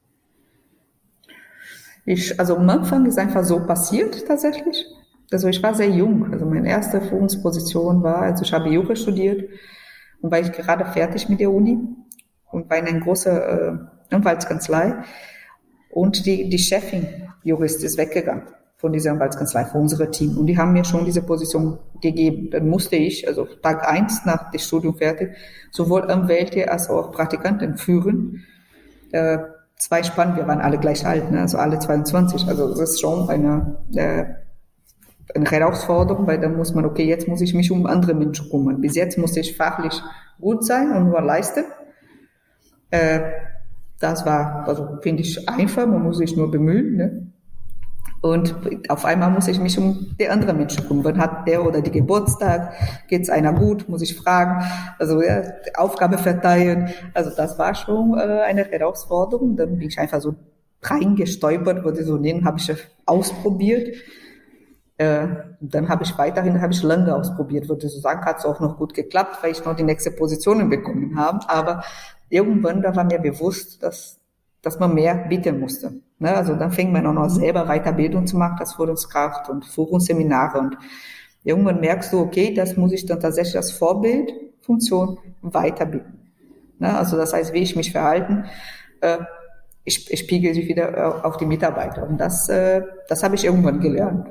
Ich, also am Anfang ist einfach so passiert tatsächlich. Also ich war sehr jung. Also meine erste Führungsposition war, also ich habe Jura studiert und war ich gerade fertig mit der Uni und war in einer großen äh, Anwaltskanzlei und die, die Chefin, Jurist, ist weggegangen von dieser Anwaltskanzlei, von unserem Team. Und die haben mir schon diese Position gegeben. Dann musste ich, also Tag eins nach dem Studium fertig, sowohl Anwälte als auch Praktikanten führen. Äh, zwei Spannen, wir waren alle gleich alt, ne? Also alle zweiundzwanzig. Also das ist schon eine, äh, eine Herausforderung, weil dann muss man, okay, jetzt muss ich mich um andere Menschen kümmern. Bis jetzt musste ich fachlich gut sein und nur leisten. Äh, das war, also finde ich einfach, man muss sich nur bemühen, ne? Und auf einmal muss ich mich um die anderen Menschen kümmern. Wann hat der oder die Geburtstag? Geht's einer gut? Muss ich fragen? Also ja, Aufgabe verteilen. Also das war schon äh, eine Herausforderung. Dann bin ich einfach so reingestolpert, würde ich so nennen, habe ich ausprobiert. Äh, dann habe ich weiterhin, habe ich lange ausprobiert, würde ich so sagen, hat es auch noch gut geklappt, weil ich noch die nächste Positionen bekommen habe. Aber irgendwann, da war mir bewusst, dass dass man mehr bieten musste. Ne? Also dann fing man auch noch selber Weiterbildung zu machen, als Führungskraft und Führungsseminare. Und irgendwann merkst du, okay, das muss ich dann tatsächlich als Vorbildfunktion weiterbilden. Ne? Also das heißt, wie ich mich verhalten, äh, ich, ich spiegel sich wieder auf die Mitarbeiter. Und das, äh, das habe ich irgendwann gelernt,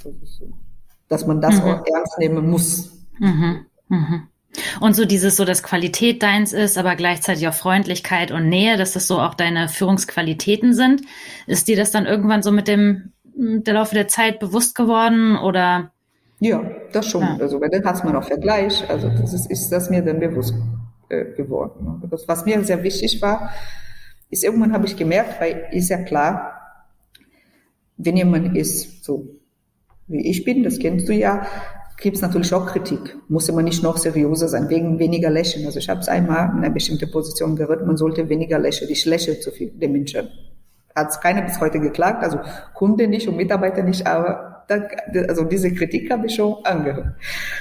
dass man das mhm. auch ernst nehmen muss. Mhm. Mhm. Und so dieses, so dass Qualität deins ist, aber gleichzeitig auch Freundlichkeit und Nähe, dass das so auch deine Führungsqualitäten sind. Ist dir das dann irgendwann so mit dem, mit der Laufe der Zeit bewusst geworden oder? Ja, das schon. Ja. Also, weil dann hat man auch Vergleich. Also, das ist, ist das mir dann bewusst äh, geworden. Das, was mir sehr wichtig war, ist irgendwann habe ich gemerkt, weil ist ja klar, wenn jemand ist, so wie ich bin, das kennst du ja, gibt es natürlich auch Kritik. Muss immer nicht noch seriöser sein, wegen weniger Lächeln. Also ich habe es einmal in einer bestimmten Position gehört, man sollte weniger lächeln. Ich lächle zu viel, den Menschen. Hat es keiner bis heute geklagt, also Kunde nicht und Mitarbeiter nicht, aber da, also diese Kritik habe ich schon angehört.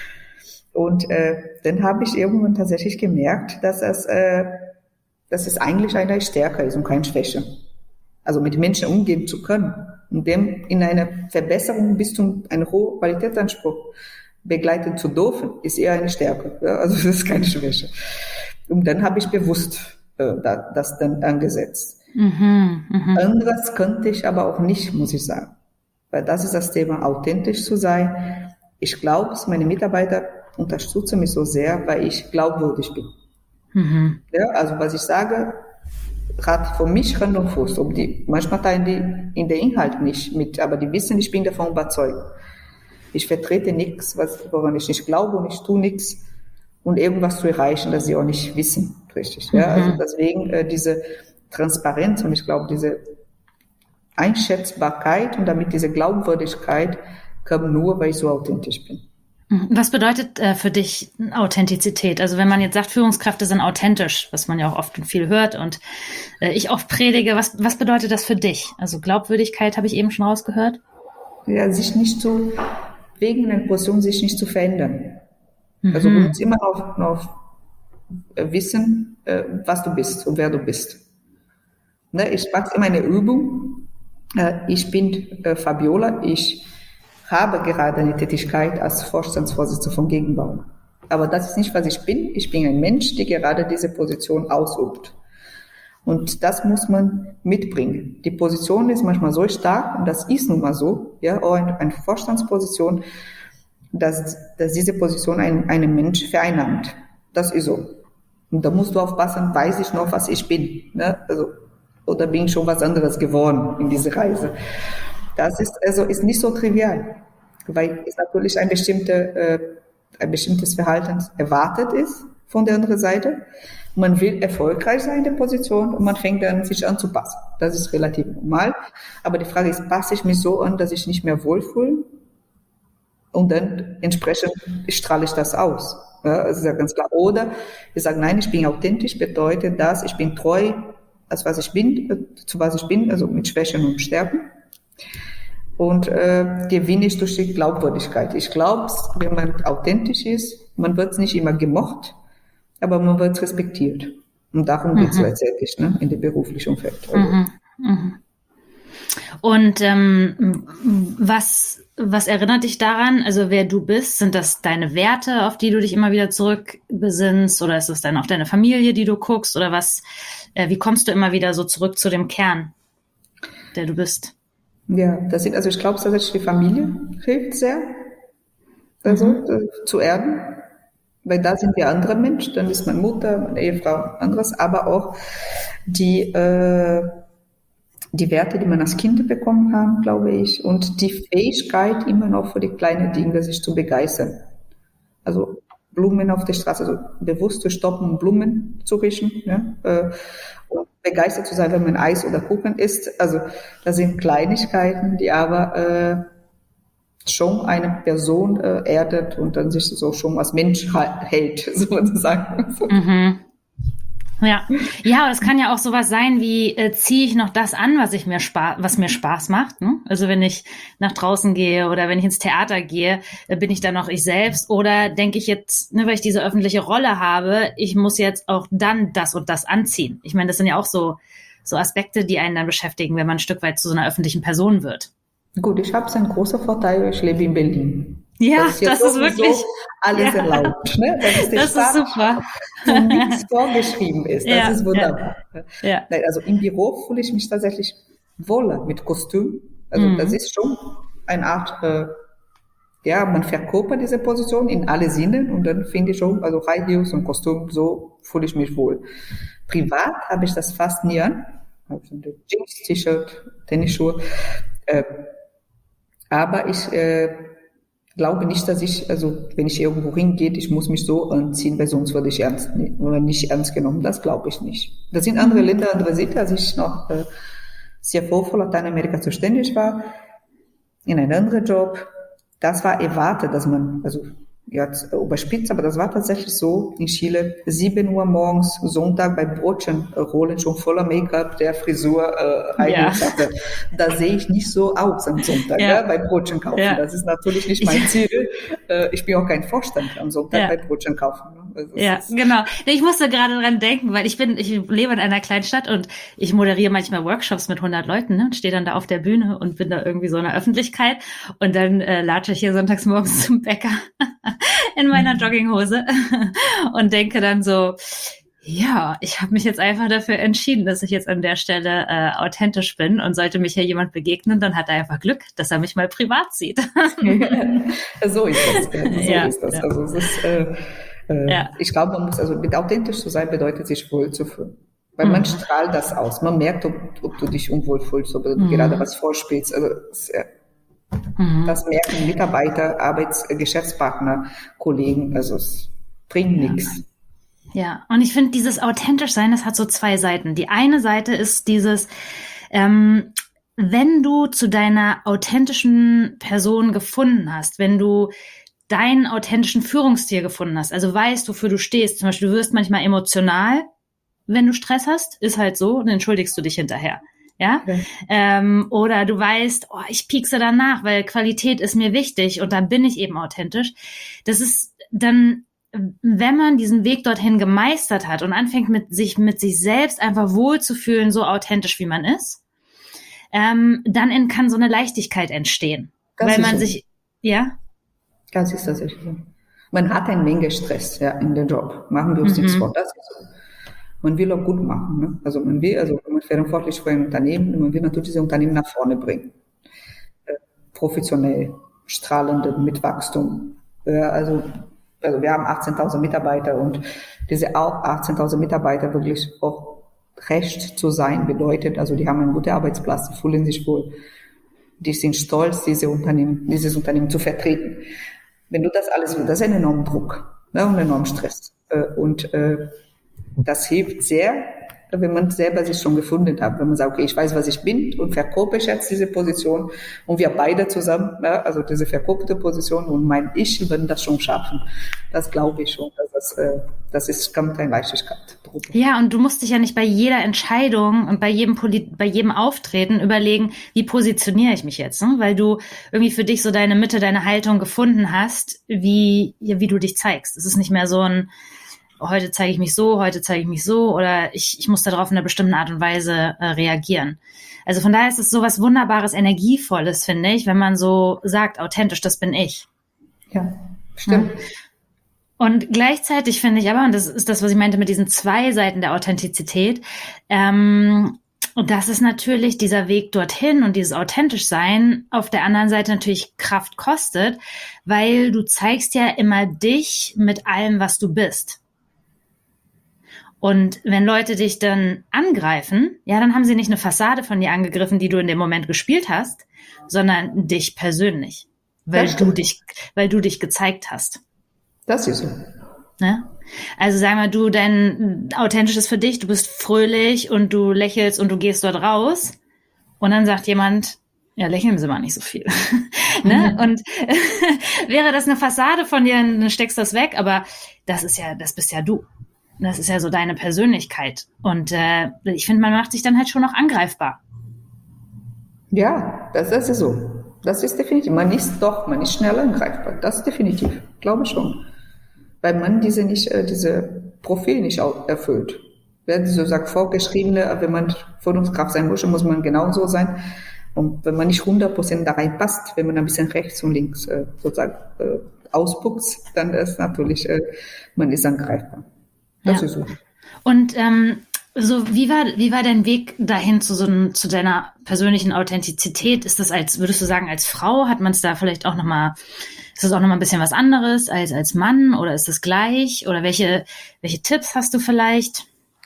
Und äh, dann habe ich irgendwann tatsächlich gemerkt, dass es, äh, dass es eigentlich eine Stärke ist und keine Schwäche. Also mit Menschen umgehen zu können und dem in einer Verbesserung bis zu einem hohen Qualitätsanspruch begleiten zu dürfen, ist eher eine Stärke. Ja? Also das ist keine Schwäche. Und dann habe ich bewusst äh, da, das dann angesetzt. Mhm, mh. Anderes könnte ich aber auch nicht, muss ich sagen. Weil das ist das Thema, authentisch zu sein. Ich glaube, meine Mitarbeiter unterstützen mich so sehr, weil ich glaubwürdig bin. Mhm. Ja, also was ich sage, hat für mich Hand und Fuß. Ob die, manchmal teilen die in der Inhalt nicht mit, aber die wissen, ich bin davon überzeugt. Ich vertrete nichts, was, woran ich nicht glaube, und ich tue nichts, um irgendwas zu erreichen, das sie auch nicht wissen, richtig. Ja? Mhm. Also deswegen äh, diese Transparenz und ich glaube, diese Einschätzbarkeit und damit diese Glaubwürdigkeit kam nur, weil ich so authentisch bin. Was bedeutet äh, für dich Authentizität? Also wenn man jetzt sagt, Führungskräfte sind authentisch, was man ja auch oft und viel hört und äh, ich oft predige, was, was bedeutet das für dich? Also Glaubwürdigkeit habe ich eben schon rausgehört. Ja, sich nicht zu, wegen einer Position sich nicht zu verändern. Mhm. Also du musst immer auf, auf wissen, äh, was du bist und wer du bist. Ne, ich mache immer eine Übung. Äh, ich bin äh, Fabiola, ich habe gerade eine Tätigkeit als Vorstandsvorsitzende von Gegenbau. Aber das ist nicht, was ich bin. Ich bin ein Mensch, der gerade diese Position ausübt. Und das muss man mitbringen. Die Position ist manchmal so stark, und das ist nun mal so, ja, auch eine, eine Vorstandsposition, dass, dass diese Position ein, einen Mensch vereinnahmt. Das ist so. Und da musst du aufpassen, weiß ich noch, was ich bin, ne? Also, oder bin ich schon was anderes geworden in dieser Reise. Das ist, also, ist nicht so trivial, weil es natürlich ein, bestimmte, äh, ein bestimmtes Verhalten erwartet ist von der anderen Seite. Man will erfolgreich sein in der Position und man fängt dann sich an zu passen. Das ist relativ normal. Aber die Frage ist, passe ich mich so an, dass ich nicht mehr wohlfühle? Und dann entsprechend strahle ich das aus. Ja, das ist ja ganz klar. Oder ich sage, nein, ich bin authentisch, bedeutet das, ich bin treu, als was ich bin, zu was ich bin, also mit Schwächen und Stärken. Und äh, gewinne ich durch die Glaubwürdigkeit. Ich glaube, wenn man authentisch ist, man wird nicht immer gemocht, aber man wird respektiert. Und darum geht es mhm. letztendlich, ne, in dem beruflichen Umfeld. Also. Mhm. Mhm. Und ähm, was, was erinnert dich daran, also wer du bist? Sind das deine Werte, auf die du dich immer wieder zurückbesinnst? Oder ist es dann auch deine Familie, die du guckst? Oder was? Äh, wie kommst du immer wieder so zurück zu dem Kern, der du bist? Ja, das sind, also ich glaube tatsächlich, die Familie hilft sehr, also mhm. äh, zu erden. Weil da sind wir andere Menschen, dann ist meine Mutter, meine Ehefrau, anderes, aber auch die, äh, die Werte, die man als Kind bekommen haben, glaube ich, und die Fähigkeit, immer noch für die kleinen Dinge sich zu begeistern. Also Blumen auf der Straße, also bewusst zu stoppen, Blumen zu riechen, ja, äh, und begeistert zu sein, wenn man Eis oder Kuchen isst. Also das sind Kleinigkeiten, die aber äh, schon eine Person äh, erdet und dann sich so schon als Mensch hält, sozusagen. Mhm. Ja, ja, aber es kann ja auch sowas sein wie, äh, ziehe ich noch das an, was ich mir Spaß, was mir Spaß macht, ne? Also wenn ich nach draußen gehe oder wenn ich ins Theater gehe, äh, bin ich dann noch ich selbst oder denke ich jetzt, ne, weil ich diese öffentliche Rolle habe, ich muss jetzt auch dann das und das anziehen. Ich meine, das sind ja auch so, so Aspekte, die einen dann beschäftigen, wenn man ein Stück weit zu so einer öffentlichen Person wird. Gut, ich habe einen großen Vorteil, ich lebe in Berlin. Ja, das ist, das ist wirklich alles ja. erlaubt. Ne? Das ist, das ist super. Wo nichts vorgeschrieben ist. Das ja, ist wunderbar. Ja. Ja. Also im Büro fühle ich mich tatsächlich wohler mit Kostüm. Also mhm. das ist schon eine Art, äh, ja, man verkörpert diese Position in alle Sinnen und dann finde ich schon, also High Heels und Kostüm, so fühle ich mich wohl. Privat habe ich das fast nie an. Also Jeans, T-Shirt, Tennisschuhe. Äh, aber ich äh, glaube nicht, dass ich, also wenn ich irgendwo hingehe, ich muss mich so anziehen, weil sonst würde ich ernst oder nicht ernst genommen. Das glaube ich nicht. Das sind andere Länder, andere Sitten, als ich noch äh, sehr froh für Lateinamerika zuständig war, in einem anderen Job. Das war erwartet, dass man, also jetzt überspitzt, aber das war tatsächlich so in Chile, sieben Uhr morgens, Sonntag bei Brotchen rollen, schon voller Make-up, der Frisur äh, ja. hatte. Da sehe ich nicht so aus am Sonntag, ja. Ja, bei Brotchen kaufen. Ja. Das ist natürlich nicht mein Ziel. Äh, ich bin auch kein Vorstand am Sonntag ja. bei Brotchen kaufen. Also ja, genau. Ich musste gerade dran denken, weil ich bin, ich lebe in einer kleinen Stadt und ich moderiere manchmal Workshops mit hundert Leuten, ne, und stehe dann da auf der Bühne und bin da irgendwie so in der Öffentlichkeit und dann äh, latsche ich hier sonntags morgens zum Bäcker in meiner Jogginghose und denke dann so, ja, ich habe mich jetzt einfach dafür entschieden, dass ich jetzt an der Stelle äh, authentisch bin und sollte mich hier jemand begegnen, dann hat er einfach Glück, dass er mich mal privat sieht. Ja, so ist das. So ja, ist das. Ja. Also es ist, äh, äh, ja. ich glaube, man muss, also mit authentisch zu sein, bedeutet sich wohl zu fühlen. Weil mhm. man strahlt das aus. Man merkt, ob, ob du dich unwohl fühlst, ob du mhm. gerade was vorspielst. Also, ja. Mhm. Das merken Mitarbeiter, Arbeits-, Geschäftspartner, Kollegen. Also es bringt Ja. nichts. Ja, und ich finde, dieses authentisch sein, das hat so zwei Seiten. Die eine Seite ist dieses, ähm, wenn du zu deiner authentischen Person gefunden hast, wenn du deinen authentischen Führungsstil gefunden hast, also weißt, wofür du stehst. Zum Beispiel, du wirst manchmal emotional, wenn du Stress hast, ist halt so, dann entschuldigst du dich hinterher. Ja? Okay. Ähm, oder du weißt, oh, ich piekse danach, weil Qualität ist mir wichtig und dann bin ich eben authentisch. Das ist dann, wenn man diesen Weg dorthin gemeistert hat und anfängt, mit sich, mit sich selbst einfach wohlzufühlen, so authentisch wie man ist, ähm, dann in, kann so eine Leichtigkeit entstehen. Das weil ist man so. sich, ja, Das ist tatsächlich so. Man hat eine Menge Stress, ja, in dem Job. Machen wir uns nichts vor. Das ist so. Man will auch gut machen, ne? Also man will, also man ist verantwortlich für ein Unternehmen und man will natürlich dieses Unternehmen nach vorne bringen. Äh, professionell, strahlend, mit Wachstum. Äh, also, also wir haben achtzehntausend Mitarbeiter und diese auch achtzehntausend Mitarbeiter wirklich auch recht zu sein bedeutet, also die haben einen guten Arbeitsplatz, die fühlen sich wohl. Die sind stolz, diese Unternehmen, dieses Unternehmen zu vertreten. Wenn du das alles willst, das ist ein enormer Druck, ne, und enormer Stress. Äh, und äh, das hilft sehr, wenn man selber sich schon gefunden hat, wenn man sagt, okay, ich weiß, was ich bin und verkörper ich jetzt diese Position und wir beide zusammen, ne, also diese verkörperte Position und mein Ich würden das schon schaffen. Das glaube ich schon, dass das, äh, das ist, kommt eine Leichtigkeit. Ja, und du musst dich ja nicht bei jeder Entscheidung und bei jedem Polit- bei jedem Auftreten überlegen, wie positioniere ich mich jetzt, ne? Weil du irgendwie für dich so deine Mitte, deine Haltung gefunden hast, wie, ja, wie du dich zeigst. Es ist nicht mehr so ein, heute zeige ich mich so, heute zeige ich mich so oder ich, ich muss darauf in einer bestimmten Art und Weise äh, reagieren. Also von daher ist es so was Wunderbares, Energievolles, finde ich, wenn man so sagt, authentisch, das bin ich. Ja, stimmt. Ja. Und gleichzeitig finde ich aber, und das ist das, was ich meinte mit diesen zwei Seiten der Authentizität, ähm, und das ist natürlich dieser Weg dorthin und dieses authentisch sein auf der anderen Seite natürlich Kraft kostet, weil du zeigst ja immer dich mit allem, was du bist. Und wenn Leute dich dann angreifen, ja, dann haben sie nicht eine Fassade von dir angegriffen, die du in dem Moment gespielt hast, sondern dich persönlich, weil du dich, weil du dich gezeigt hast. Das ist so. Ne? Also sag mal, du, dein authentisch ist für dich, du bist fröhlich und du lächelst und du gehst dort raus und dann sagt jemand, ja, lächeln Sie mal nicht so viel. Ne? Mhm. Und wäre das eine Fassade von dir, dann steckst du das weg, aber das ist ja, das bist ja du. Das ist ja so deine Persönlichkeit. Und äh, ich finde, man macht sich dann halt schon noch angreifbar. Ja, das, das ist so. Das ist definitiv. Man ist doch, man ist schneller angreifbar. Das ist definitiv, glaube ich schon. Weil man diese nicht, äh, diese Profil nicht erfüllt. Wer so sagt, vorgeschriebene, wenn man Führungskraft sein muss, muss man genauso sein. Und wenn man nicht hundert Prozent da reinpasst, wenn man ein bisschen rechts und links äh, sozusagen äh, ausputzt, dann ist natürlich, äh, man ist angreifbar. Das ja. ist so. Und ähm, so, wie war, wie war dein Weg dahin zu so einem, zu deiner persönlichen Authentizität? Ist das als, würdest du sagen, als Frau hat man es da vielleicht auch nochmal, ist das auch nochmal ein bisschen was anderes als als Mann oder ist das gleich? Oder welche, welche Tipps hast du vielleicht?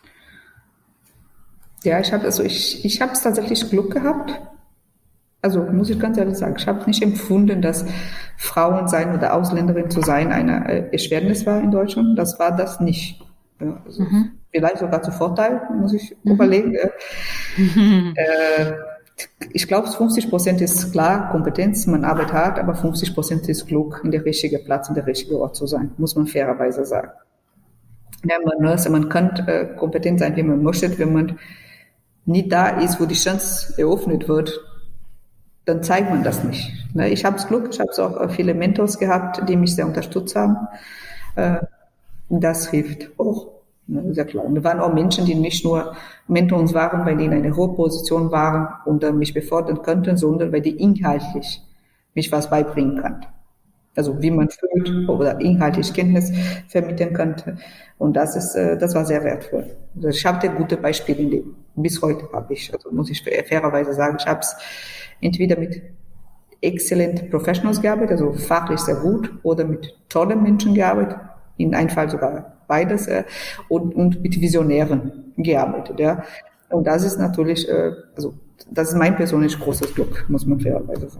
Ja, ich habe also ich, ich habe tatsächlich Glück gehabt. Also muss ich ganz ehrlich sagen, ich habe nicht empfunden, dass Frauen sein oder Ausländerin zu sein eine Erschwernis war in Deutschland. Das war das nicht. Ja, also mhm. Vielleicht sogar zu Vorteil, muss ich mhm. überlegen. Mhm. Äh, ich glaube, fünfzig Prozent ist klar Kompetenz, man arbeitet hart, aber fünfzig Prozent ist Glück, in der richtigen Platz, in der richtigen Ort zu sein, muss man fairerweise sagen. Ja, man, also man kann äh, kompetent sein, wie man möchte, wenn man nicht da ist, wo die Chance eröffnet wird, dann zeigt man das nicht. Ne? Ich habe das Glück, ich habe auch viele Mentors gehabt, die mich sehr unterstützt haben. Äh, das hilft auch. Ne? Sehr klar. Und da waren auch Menschen, die nicht nur Mentors waren, weil die in einer hohen Position waren und äh, mich befördern könnten, sondern weil die inhaltlich mich was beibringen kann. Also wie man fühlt oder inhaltlich Kenntnis vermitteln könnte. Und das ist, äh, das war sehr wertvoll. Also ich habe gute Beispiele in dem. Bis heute habe ich, also muss ich fairerweise sagen, ich habe es entweder mit excellent Professionals gearbeitet, also fachlich sehr gut, oder mit tollen Menschen gearbeitet, in einem Fall sogar beides, äh, und, und mit Visionären gearbeitet. Ja. Und das ist natürlich, äh, also das ist mein persönlich großes Glück, muss man fairerweise sagen.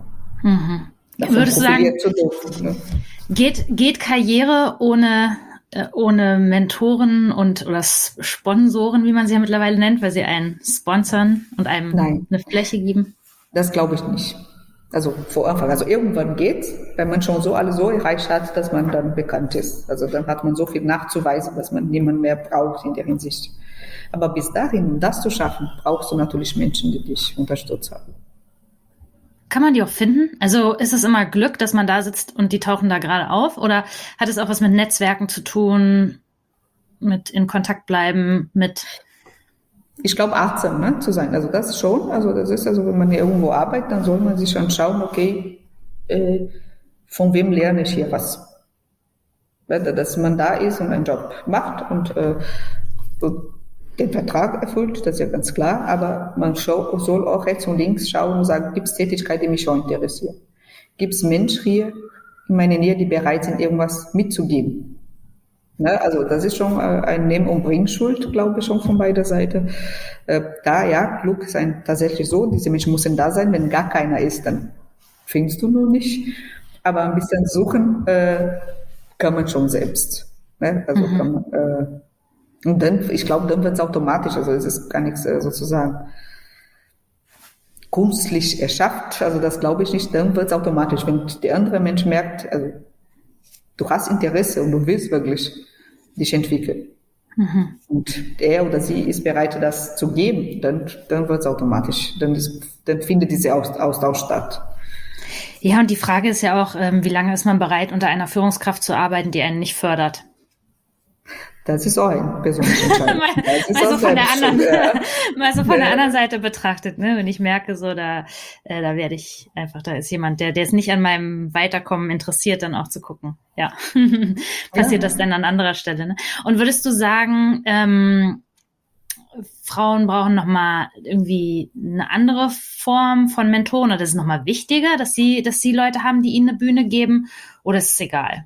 Mhm. Davon Würdest du sagen, zu dürfen, ne? geht, geht Karriere ohne, äh, ohne Mentoren und oder Sponsoren, wie man sie ja mittlerweile nennt, weil sie einen sponsern und einem Nein, eine Fläche geben? das glaube ich nicht. Also vor Anfang, also irgendwann geht's, wenn man schon so alles so erreicht hat, dass man dann bekannt ist. Also dann hat man so viel nachzuweisen, dass man niemanden mehr braucht in der Hinsicht. Aber bis dahin, um das zu schaffen, brauchst du natürlich Menschen, die dich unterstützt haben. Kann man die auch finden? Also ist es immer Glück, dass man da sitzt und die tauchen da gerade auf? Oder hat es auch was mit Netzwerken zu tun, mit in Kontakt bleiben, mit... Ich glaube, achtsam, ne, zu sein. Also das schon. Also das ist also, wenn man irgendwo arbeitet, dann soll man sich schon schauen, okay, äh, von wem lerne ich hier was? Dass man da ist und einen Job macht und äh, den Vertrag erfüllt, das ist ja ganz klar, aber man schau, soll auch rechts und links schauen und sagen, gibt es Tätigkeiten, die mich schon interessieren? Gibt es Menschen hier in meiner Nähe, die bereit sind, irgendwas mitzugeben? Ne, also das ist schon äh, ein Nehmen- und Bringschuld, glaube ich, schon von beider Seite. Äh, da, ja, Glück ist ein, tatsächlich so, diese Menschen müssen da sein, wenn gar keiner ist, dann findest du nur nicht. Aber ein bisschen suchen äh, kann man schon selbst. Ne? Also mhm. kann man, äh, und dann, ich glaube, dann wird es automatisch, also es ist gar nichts äh, sozusagen künstlich erschafft, also das glaube ich nicht, dann wird es automatisch, wenn der andere Mensch merkt, also du hast Interesse und du willst wirklich dich entwickeln. Mhm. Und er oder sie ist bereit, das zu geben, dann, dann wird es automatisch. Dann, ist, dann findet dieser Austausch statt. Ja, und die Frage ist ja auch, wie lange ist man bereit, unter einer Führungskraft zu arbeiten, die einen nicht fördert? Das ist auch ein persönlicher Entscheid. mal, so von der anderen, ja. mal so von ja. der anderen Seite betrachtet, ne? Wenn ich merke, so da, äh, da werde ich einfach, da ist jemand, der, der ist nicht an meinem Weiterkommen interessiert, dann auch zu gucken. Ja, passiert ja. das denn an anderer Stelle? Ne? Und würdest du sagen, ähm, Frauen brauchen nochmal irgendwie eine andere Form von Mentoren oder das ist nochmal wichtiger, dass sie, dass sie Leute haben, die ihnen eine Bühne geben, oder ist es egal?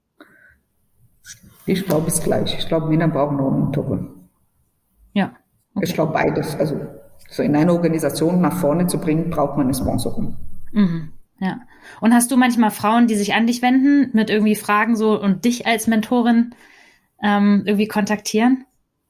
Ich glaube, es ist gleich. Ich glaube, Männer brauchen noch Mentoren. Ja. Okay. Ich glaube, beides. Also, so in eine Organisation nach vorne zu bringen, braucht man eine Sponsorin. Mhm. Ja. Und hast du manchmal Frauen, die sich an dich wenden mit irgendwie Fragen so und dich als Mentorin ähm, irgendwie kontaktieren?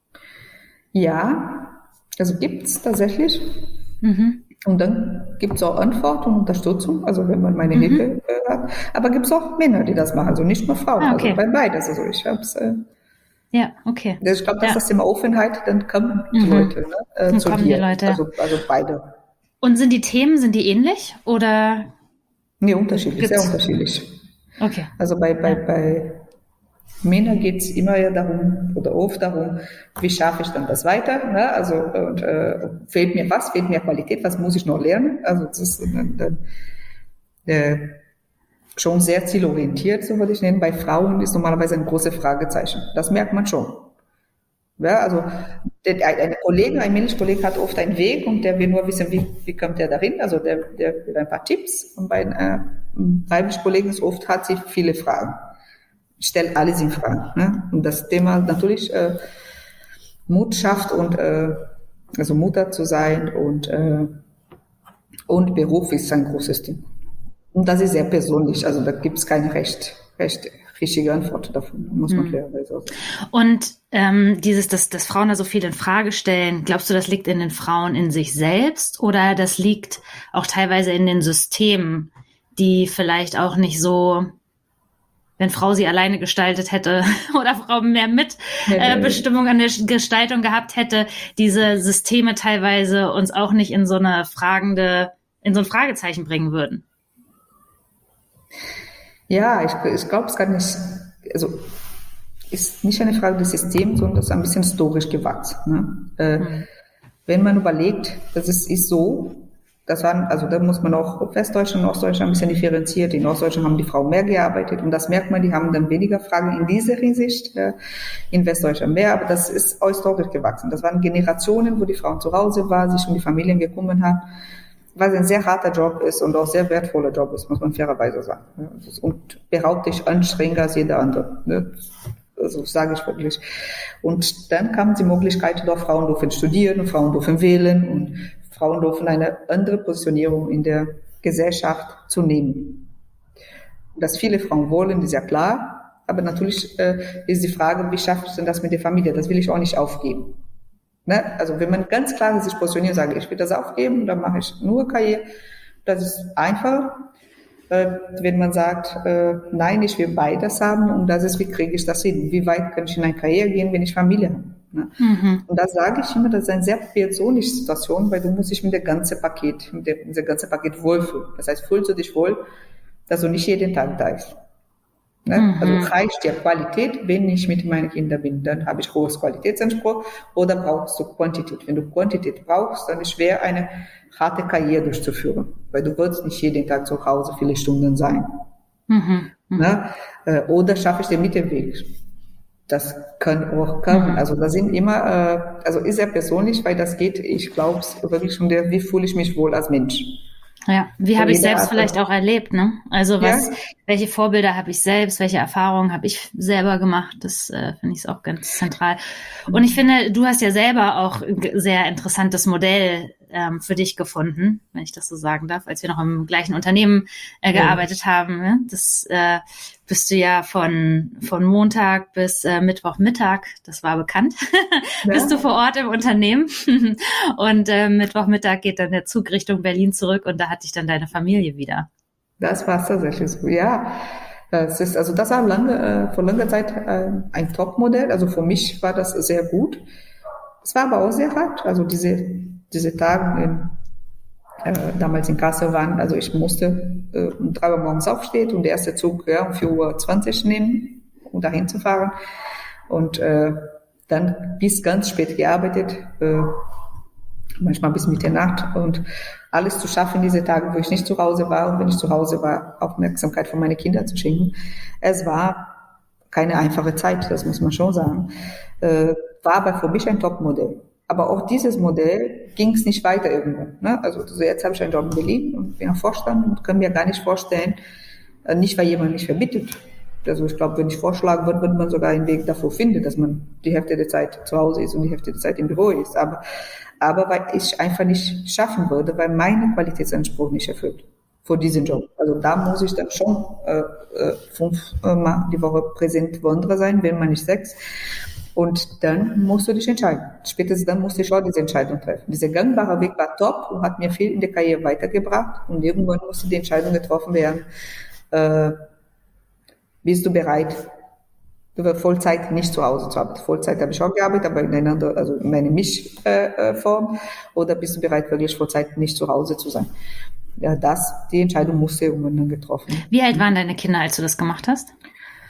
Ja, also gibt es tatsächlich. Mhm. Und dann gibt es auch Antwort und Unterstützung, also wenn man meine mhm. Hilfe äh, hat. Aber gibt es auch Männer, die das machen, also nicht nur Frauen, ah, okay. also bei beides. Also ich hab's. Äh, ja, okay. Ich glaube, das ja. ist das Thema Offenheit, dann kommen die mhm. Leute ne, äh, dann zu kommen dir. Die Leute. Also, also beide. Und sind die Themen, sind die ähnlich oder? Nee, unterschiedlich, sehr unterschiedlich. Okay. Also bei, bei, ja. bei Männern geht es immer ja darum oder oft darum, wie schaffe ich dann das weiter? Ne? Also und, äh, fehlt mir was, fehlt mir Qualität, was muss ich noch lernen? Also das ist dann, dann, äh, schon sehr zielorientiert, so würde ich nennen. Bei Frauen ist normalerweise ein großes Fragezeichen. Das merkt man schon. Ja, also der, eine Kollegin, ein männlicher Kollege hat oft einen Weg und der will nur wissen, wie, wie kommt der dahin? Also der, der will ein paar Tipps. Und bei äh, weiblichen Kollegen ist oft hat sie viele Fragen. Stellt alles in Frage. Ne? Und das Thema natürlich äh, Mut schafft und äh, also Mutter zu sein und äh, und Beruf ist ein großes Thema. Und das ist sehr persönlich. Also da gibt es keine recht, recht richtige Antwort davon, muss man fairerweise sagen. Und ähm, dieses, dass, dass Frauen da so viel in Frage stellen, glaubst du, das liegt in den Frauen in sich selbst oder das liegt auch teilweise in den Systemen, die vielleicht auch nicht so, wenn Frau sie alleine gestaltet hätte oder Frau mehr Mitbestimmung äh, an der Gestaltung gehabt hätte, diese Systeme teilweise uns auch nicht in so eine fragende, in so ein Fragezeichen bringen würden? Ja, ich, ich glaube, es kann nicht, also ist nicht eine Frage des Systems, sondern das ist ein bisschen historisch gewachsen. Ne? Äh, mhm. Wenn man überlegt, das ist, ist so, das waren, also da muss man auch Westdeutschland und Ostdeutschland ein bisschen differenziert. In Ostdeutschland haben die Frauen mehr gearbeitet und das merkt man, die haben dann weniger Fragen in dieser Hinsicht, äh, in Westdeutschland mehr, aber das ist historisch gewachsen. Das waren Generationen, wo die Frauen zu Hause waren, sich um die Familien gekümmert haben, was ein sehr harter Job ist und auch sehr wertvoller Job ist, muss man fairerweise sagen. Und behaupte ich anstrengender als jeder andere. Also sage ich wirklich. Und dann kamen die Möglichkeiten, doch Frauen dürfen studieren, Frauen dürfen wählen und Frauen dürfen eine andere Positionierung in der Gesellschaft zu nehmen. Dass viele Frauen wollen, ist ja klar, aber natürlich äh, ist die Frage, wie schaffe ich denn das mit der Familie? Das will ich auch nicht aufgeben. Ne? Also wenn man ganz klar sich positioniert und sagt, ich will das aufgeben, dann mache ich nur Karriere, das ist einfach. Äh, wenn man sagt, äh, nein, ich will beides haben und das ist, wie kriege ich das hin? Wie weit kann ich in eine Karriere gehen, wenn ich Familie habe? Ne? Mhm. Und da sage ich immer, das ist eine sehr persönliche Situation, weil du musst dich mit dem ganzen Paket, mit dem, mit dem ganzen Paket wohlfühlen. Das heißt, fühlst du dich wohl, dass du nicht jeden Tag da bist. Ne? Mhm. Also reicht dir Qualität, wenn ich mit meinen Kindern bin, dann habe ich hohes Qualitätsanspruch, oder brauchst du Quantität? Wenn du Quantität brauchst, dann ist es schwer, eine harte Karriere durchzuführen, weil du wirst nicht jeden Tag zu Hause viele Stunden sein. Mhm. Ne? Oder schaffe ich den Mittelweg? Das kann auch kommen. Mhm. Also da sind immer, also ist sehr persönlich, weil das geht, ich glaube, wirklich schon der, wie fühle ich mich wohl als Mensch. Ja, wie habe ich selbst vielleicht auch erlebt, ne? Also was, ja. welche Vorbilder habe ich selbst, welche Erfahrungen habe ich selber gemacht, das äh, finde ich auch ganz zentral. Und ich finde, du hast ja selber auch ein sehr interessantes Modell ähm, für dich gefunden, wenn ich das so sagen darf, als wir noch im gleichen Unternehmen äh, gearbeitet ja. haben. Ne? Das äh, bist du ja von von Montag bis äh, Mittwochmittag, das war bekannt, ja. bist du vor Ort im Unternehmen und äh, Mittwochmittag geht dann der Zug Richtung Berlin zurück und da hatte ich dann deine Familie wieder. Das war tatsächlich so, ja. Das ist, also das war lange, äh, vor langer Zeit äh, ein Top-Modell, also für mich war das sehr gut. Es war aber auch sehr hart, also diese diese Tage in Äh, damals in Kassel waren, also ich musste äh, um drei Uhr morgens aufstehen und der erste Zug ja, um vier Uhr zwanzig nehmen, um dahin zu fahren. Und äh, dann bis ganz spät gearbeitet, äh, manchmal bis Mitternacht und alles zu schaffen diese Tage, wo ich nicht zu Hause war und wenn ich zu Hause war, Aufmerksamkeit von meinen Kindern zu schenken. Es war keine einfache Zeit, das muss man schon sagen. Äh, war aber für mich ein Top-Modell. Aber auch dieses Modell ging es nicht weiter irgendwo. Ne? Also, also jetzt habe ich einen Job in Berlin und bin am Vorstand und kann mir gar nicht vorstellen, äh, nicht weil jemand mich verbietet. Also ich glaube, wenn ich vorschlagen würde, würde man sogar einen Weg davor finden, dass man die Hälfte der Zeit zu Hause ist und die Hälfte der Zeit im Büro ist. Aber, aber weil ich einfach nicht schaffen würde, weil mein Qualitätsanspruch nicht erfüllt für diesen Job. Also da muss ich dann schon äh, fünfmal die Woche präsent woanders sein, wenn man nicht sechs. Und dann musst du dich entscheiden. Spätestens dann musste ich auch diese Entscheidung treffen. Dieser gangbare Weg war top und hat mir viel in der Karriere weitergebracht. Und irgendwann musste die Entscheidung getroffen werden, äh, bist du bereit, Vollzeit nicht zu Hause zu arbeiten. Vollzeit habe ich auch gearbeitet, aber in einer anderen, also in einer Mischform. Äh, oder bist du bereit, wirklich Vollzeit nicht zu Hause zu sein? Ja, das, die Entscheidung musste irgendwann dann getroffen werden. Wie alt waren deine Kinder, als du das gemacht hast?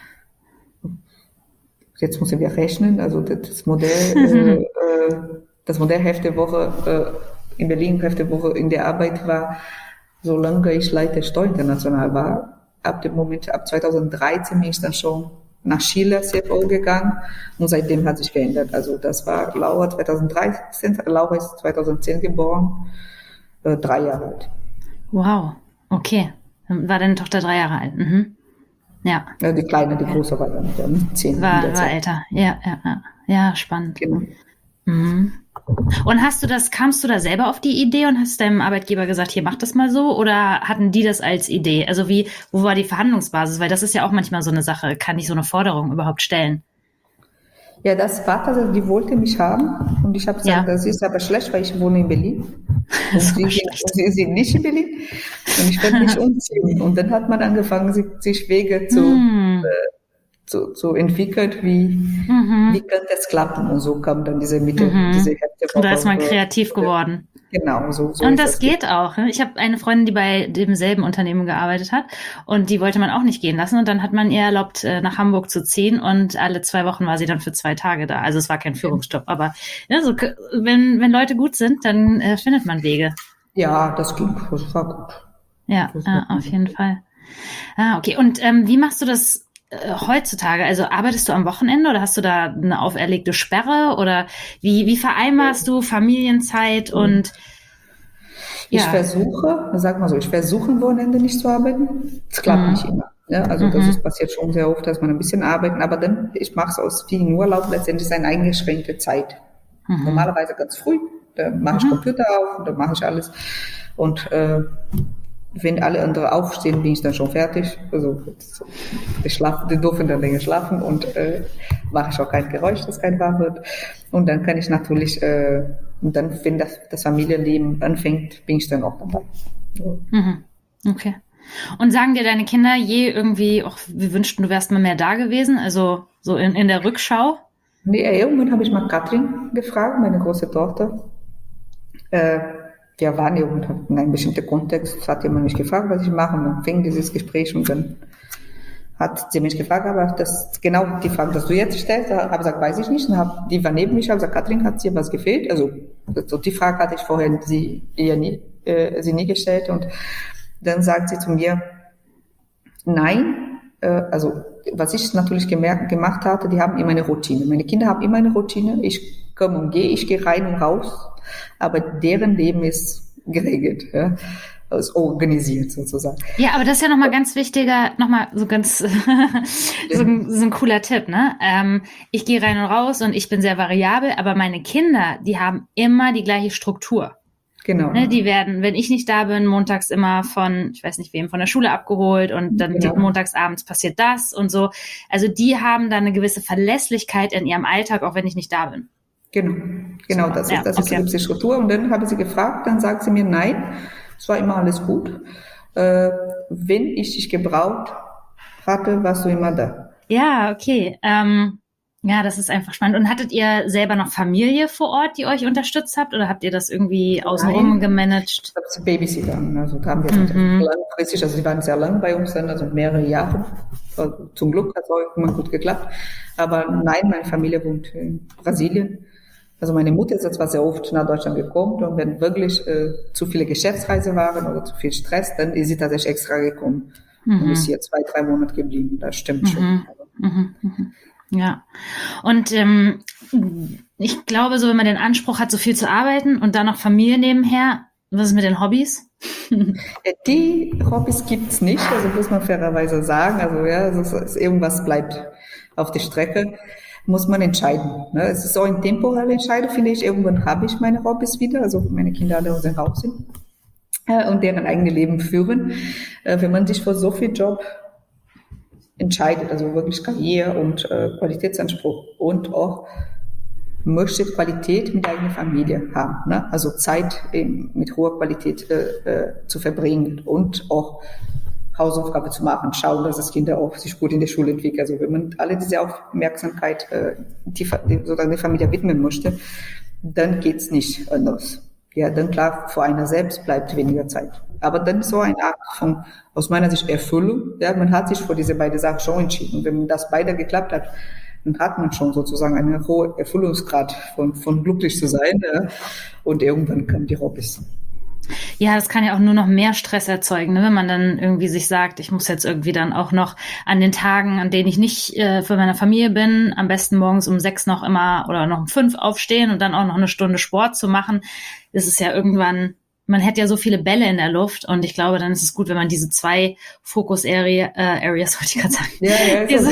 Jetzt müssen wir rechnen, also das Modell, äh, das Modell Hälfte Woche äh, in Berlin, Hälfte Woche in der Arbeit war, solange ich Leiter Steuer International war. Ab dem Moment, ab zweitausenddreizehn bin ich dann schon nach Chile C F O gegangen und seitdem hat sich geändert. Also das war Laura zweitausenddreizehn, Laura ist zweitausendzehn geboren, äh, drei Jahre alt. Wow, okay. Dann war deine Tochter drei Jahre alt. Mhm. Ja. Ja, die Kleine, die Große war dann, dann zehn. War, war älter, ja, ja, ja. Ja, spannend. Genau. Mhm. Und hast du das, kamst du da selber auf die Idee und hast deinem Arbeitgeber gesagt, hier, mach das mal so, oder hatten die das als Idee? Also wie, wo war die Verhandlungsbasis? Weil das ist ja auch manchmal so eine Sache, kann ich so eine Forderung überhaupt stellen? Ja, das war also, die wollte mich haben und ich habe gesagt, ja. Das ist aber schlecht, weil ich wohne in Berlin und sie, sie sind nicht in Berlin und ich werde nicht umziehen. Und dann hat man angefangen, sich, sich Wege zu, hm. äh, zu, zu entwickeln, wie, mhm. wie könnte es klappen, und so kam dann diese Mitte, mhm. diese Hälfte. Und da ist man kreativ äh, geworden. Genau, so, so. Und das, das geht auch. Ich habe eine Freundin, die bei demselben Unternehmen gearbeitet hat und die wollte man auch nicht gehen lassen und dann hat man ihr erlaubt, nach Hamburg zu ziehen und alle zwei Wochen war sie dann für zwei Tage da. Also es war kein Führungsjob, aber ja, so, wenn, wenn Leute gut sind, dann äh, findet man Wege. Ja, das ging, das war gut. Ja, ja auf jeden Fall. Ah, okay. Und ähm, wie machst du das heutzutage? Also arbeitest du am Wochenende oder hast du da eine auferlegte Sperre oder wie, wie vereinbarst du Familienzeit und ja. Ich versuche, sag mal so, ich versuche am Wochenende nicht zu arbeiten. Es klappt mhm. nicht immer. Ja, also mhm. das ist, passiert schon sehr oft, dass man ein bisschen arbeiten, aber dann, ich mache es aus vielen Urlaub, letztendlich ist eine eingeschränkte Zeit. Mhm. Normalerweise ganz früh, da mache ich mhm. Computer auf, da mache ich alles und äh, wenn alle anderen aufstehen, bin ich dann schon fertig. Also die, schlafen, die dürfen dann länger schlafen und äh, mache ich auch kein Geräusch, dass kein wahr wird. Und dann kann ich natürlich, äh, und dann, wenn das, das Familienleben anfängt, bin ich dann auch dabei. So. Mhm. Okay. Und sagen dir deine Kinder je irgendwie, ach, wir wünschten, du wärst mal mehr da gewesen, also so in, in der Rückschau? Nee, irgendwann habe ich mal Katrin gefragt, meine große Tochter. Äh, wir waren ja und hatten einen bestimmten Kontext, das hat jemand mich gefragt, was ich mache, und dann fing dieses Gespräch und dann hat sie mich gefragt, aber das genau die Frage, dass du jetzt stellst, habe ich gesagt, weiß ich nicht, und hab, die war neben mich, habe gesagt, Katrin, hat dir was gefehlt? Also so die Frage hatte ich vorher sie ihr nie, äh, sie nie gestellt, und dann sagt sie zu mir, nein, äh, also was ich natürlich gemerkt, gemacht hatte, die haben immer eine Routine. Meine Kinder haben immer eine Routine. Ich komme und gehe, ich gehe rein und raus, aber deren Leben ist geregelt, ja, ist organisiert sozusagen. Ja, aber das ist ja nochmal ganz wichtiger, nochmal so ganz so, ein, so ein cooler Tipp, ne? Ähm, ich gehe rein und raus und ich bin sehr variabel, aber meine Kinder, die haben immer die gleiche Struktur. Genau. Ne, die werden, wenn ich nicht da bin, montags immer von, ich weiß nicht wem, von der Schule abgeholt und dann Genau. montagsabends passiert das und so. Also die haben da eine gewisse Verlässlichkeit in ihrem Alltag, auch wenn ich nicht da bin. Genau, genau, das ist, das ist okay. die Struktur. Und dann habe ich sie gefragt, dann sagt sie mir, nein, es war immer alles gut. Äh, wenn ich dich gebraucht hatte, warst du immer da. Ja, okay. Ähm, ja, das ist einfach spannend. Und hattet ihr selber noch Familie vor Ort, die euch unterstützt habt, oder habt ihr das irgendwie außenrum gemanagt? Ich habe sie Babysitter, also da haben wir mhm. langfristig, also sie waren sehr lang bei uns dann, also mehrere Jahre. Zum Glück hat es auch immer gut geklappt. Aber nein, meine Familie wohnt in Brasilien. Also meine Mutter ist jetzt zwar sehr oft nach Deutschland gekommen, und wenn wirklich äh, zu viele Geschäftsreisen waren oder zu viel Stress, dann ist sie tatsächlich extra gekommen mhm. und ist hier zwei, drei Monate geblieben. Das stimmt mhm. schon. Mhm. Mhm. Ja, und ähm, ich glaube, so wenn man den Anspruch hat, so viel zu arbeiten und dann noch Familie nebenher, was ist mit den Hobbys? Die Hobbys gibt's nicht, also muss man fairerweise sagen. Also ja, also irgendwas bleibt auf der Strecke, muss man entscheiden. Ne? Es ist auch ein temporale Entscheidung, finde ich. Irgendwann habe ich meine Hobbys wieder, also meine Kinder alle aus dem Haus sind äh, und deren eigene Leben führen. Äh, wenn man sich vor so viel Job entscheidet, also wirklich Karriere und äh, Qualitätsanspruch und auch möchte Qualität mit der eigenen Familie haben, ne? Also Zeit eben mit hoher Qualität äh, äh, zu verbringen und auch Hausaufgabe zu machen, schauen, dass das Kinder auch sich gut in der Schule entwickeln. Also wenn man alle diese Aufmerksamkeit äh, die, die, sozusagen der Familie widmen möchte, dann geht's nicht anders. Ja, dann klar, vor einer selbst bleibt weniger Zeit. Aber dann ist so eine Art von, aus meiner Sicht, Erfüllung. Ja, man hat sich für diese beiden Sachen schon entschieden. Und wenn das beide geklappt hat, dann hat man schon sozusagen einen hohen Erfüllungsgrad von, von glücklich zu sein. Ja. Und irgendwann kommen die Hobbys. Ja, das kann ja auch nur noch mehr Stress erzeugen, ne? Wenn man dann irgendwie sich sagt, ich muss jetzt irgendwie dann auch noch an den Tagen, an denen ich nicht äh, für meine Familie bin, am besten morgens um sechs noch immer oder noch um fünf aufstehen und dann auch noch eine Stunde Sport zu machen. Das ist ja irgendwann, man hätte ja so viele Bälle in der Luft, und ich glaube, dann ist es gut, wenn man diese zwei Fokus-Area, äh, Areas, wollte ich gerade sagen, ja, ja, diese,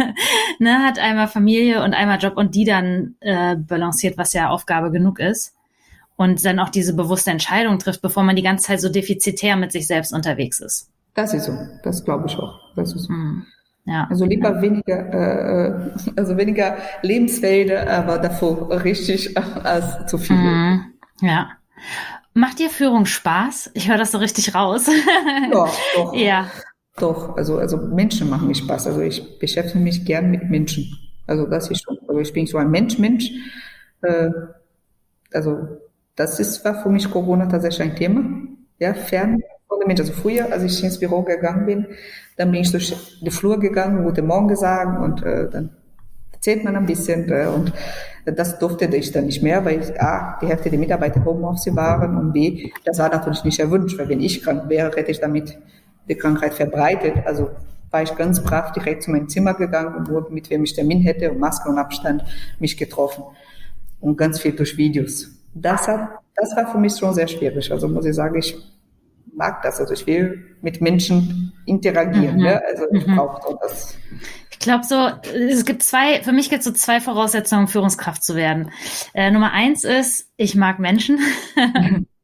ne, hat einmal Familie und einmal Job und die dann äh, balanciert, was ja Aufgabe genug ist. Und dann auch diese bewusste Entscheidung trifft, bevor man die ganze Zeit so defizitär mit sich selbst unterwegs ist. Das ist so, das glaube ich auch. Das ist so. Mm, ja. Also lieber ja. weniger, äh, also weniger Lebensfelder, aber davor richtig als zu viel. Mm, ja. Macht dir Führung Spaß? Ich höre das so richtig raus. Doch, doch. Ja. Doch, also, also Menschen machen mir Spaß. Also ich beschäftige mich gern mit Menschen. Also das ist schon, also ich bin so ein Mensch, Mensch. Äh, also das ist, war für mich Corona tatsächlich ein Thema. Ja, fern von den Menschen. Also früher, als ich ins Büro gegangen bin, dann bin ich durch die Flur gegangen, guten Morgen gesagt, und äh, dann erzählt man ein bisschen. Äh, und das durfte ich dann nicht mehr, weil A, die Hälfte der Mitarbeiter Homeoffice waren, und B, das war natürlich nicht erwünscht, weil wenn ich krank wäre, hätte ich damit die Krankheit verbreitet. Also war ich ganz brav direkt zu meinem Zimmer gegangen und wurde, mit wem ich Termin hätte, und Maske und Abstand, mich getroffen. Und ganz viel durch Videos. Das hat, das war für mich schon sehr schwierig. Also muss ich sagen, ich mag das. Also ich will mit Menschen interagieren. Mhm. Ja? Also ich mhm. brauche das. Ich glaube so, es gibt zwei, für mich gibt es so zwei Voraussetzungen, um Führungskraft zu werden. Äh, Nummer eins ist, ich mag Menschen.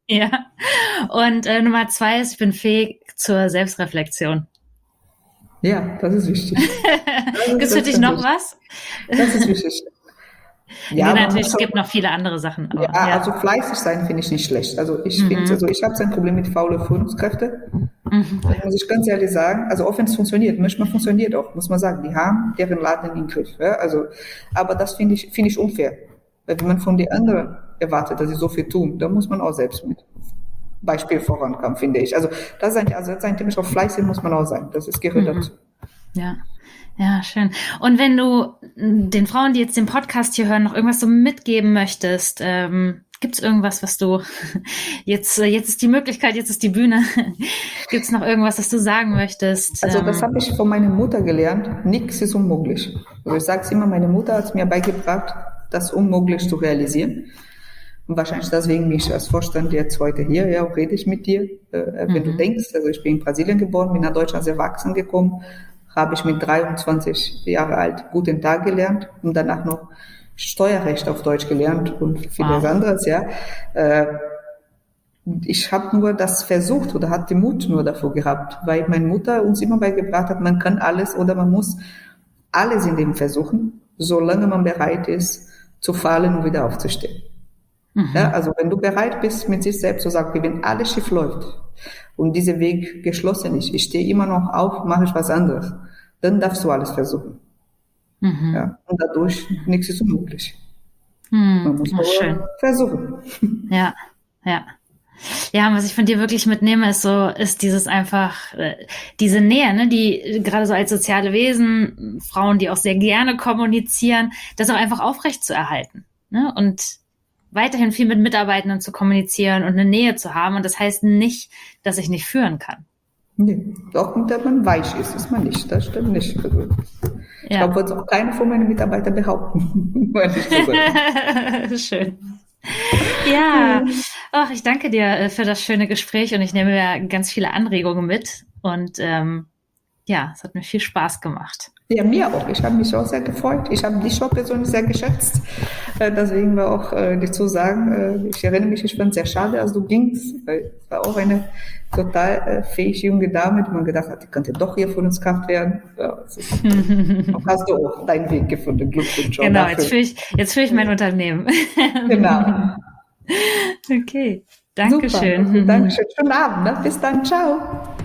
Ja. Und äh, Nummer zwei ist, ich bin fähig zur Selbstreflexion. Ja, das ist wichtig. Gibt es für dich noch was? Das ist wichtig. Ja, nee, natürlich, es gibt noch viele andere Sachen. Aber, ja, ja, also fleißig sein finde ich nicht schlecht. Also ich mhm. finde, also ich habe ein Problem mit faule Führungskräfte. Mhm. Das muss ich ganz ehrlich sagen. Also auch wenn es funktioniert, manchmal funktioniert auch, muss man sagen. Die haben deren Laden in den Griff. Ja? Also, aber das finde ich, finde ich unfair. Weil wenn man von den anderen erwartet, dass sie so viel tun, dann muss man auch selbst mit Beispiel vorankommen, finde ich. Also das ist ein, also das ist ein Thema, auf fleißig muss man auch sein. Das ist, gehört mhm. dazu. Ja. Ja, schön. Und wenn du den Frauen, die jetzt den Podcast hier hören, noch irgendwas so mitgeben möchtest, ähm, gibt es irgendwas, was du jetzt, jetzt ist die Möglichkeit, jetzt ist die Bühne. Gibt es noch irgendwas, was du sagen möchtest? Also das habe ich von meiner Mutter gelernt. Nichts ist unmöglich. Also ich sage es immer, meine Mutter hat es mir beigebracht, das unmöglich zu realisieren. Und wahrscheinlich deswegen bin ich als Vorstand jetzt heute hier, ja, auch rede ich mit dir, äh, wenn mhm. du denkst. Also ich bin in Brasilien geboren, bin nach Deutschland sehr erwachsen gekommen, habe ich mit dreiundzwanzig Jahre alt guten Tag gelernt und danach noch Steuerrecht auf Deutsch gelernt und vieles wow. anderes, ja. Äh, ich habe nur das versucht oder hat den Mut nur davor gehabt, weil meine Mutter uns immer beigebracht hat, man kann alles oder man muss alles in dem versuchen, solange man bereit ist, zu fallen und wieder aufzustehen. Mhm. Ja, also wenn du bereit bist, mit sich selbst zu sagen, wenn alles schief läuft und dieser Weg geschlossen ist, ich stehe immer noch auf, mache ich was anderes, dann darfst du alles versuchen. Mhm. Ja, und dadurch nichts ist unmöglich. Mhm. Man muss nur schön versuchen. Ja, ja. Ja, und was ich von dir wirklich mitnehme, ist so, ist dieses einfach, äh, diese Nähe, ne, die gerade so als soziale Wesen, Frauen, die auch sehr gerne kommunizieren, das auch einfach aufrecht zu erhalten, ne, und weiterhin viel mit Mitarbeitenden zu kommunizieren und eine Nähe zu haben. Und das heißt nicht, dass ich nicht führen kann. Nee, auch nicht, dass man weich ist, ist man nicht. Das stimmt nicht. Also, ja. Ich glaube, wird es auch keiner von meinen Mitarbeitern behaupten. Schön. Ja, ach, ich danke dir für das schöne Gespräch und ich nehme ja ganz viele Anregungen mit. Und ähm, ja, es hat mir viel Spaß gemacht. Ja, mir auch. Ich habe mich auch sehr gefreut. Ich habe dich auch persönlich sehr geschätzt. Deswegen war auch äh, dir zu sagen, äh, ich erinnere mich, ich fand es sehr schade, als du gingst, weil es war auch eine total äh, fähige junge Dame, die man gedacht hat, die könnte doch hier von uns Kraft werden. Ja, ist, hast du auch deinen Weg gefunden. Glückwunsch. Genau, jetzt führe ich, jetzt führe ich mein Unternehmen. Genau. Okay, danke schön. Dankeschön. Schönen Abend. Ne? Bis dann. Ciao.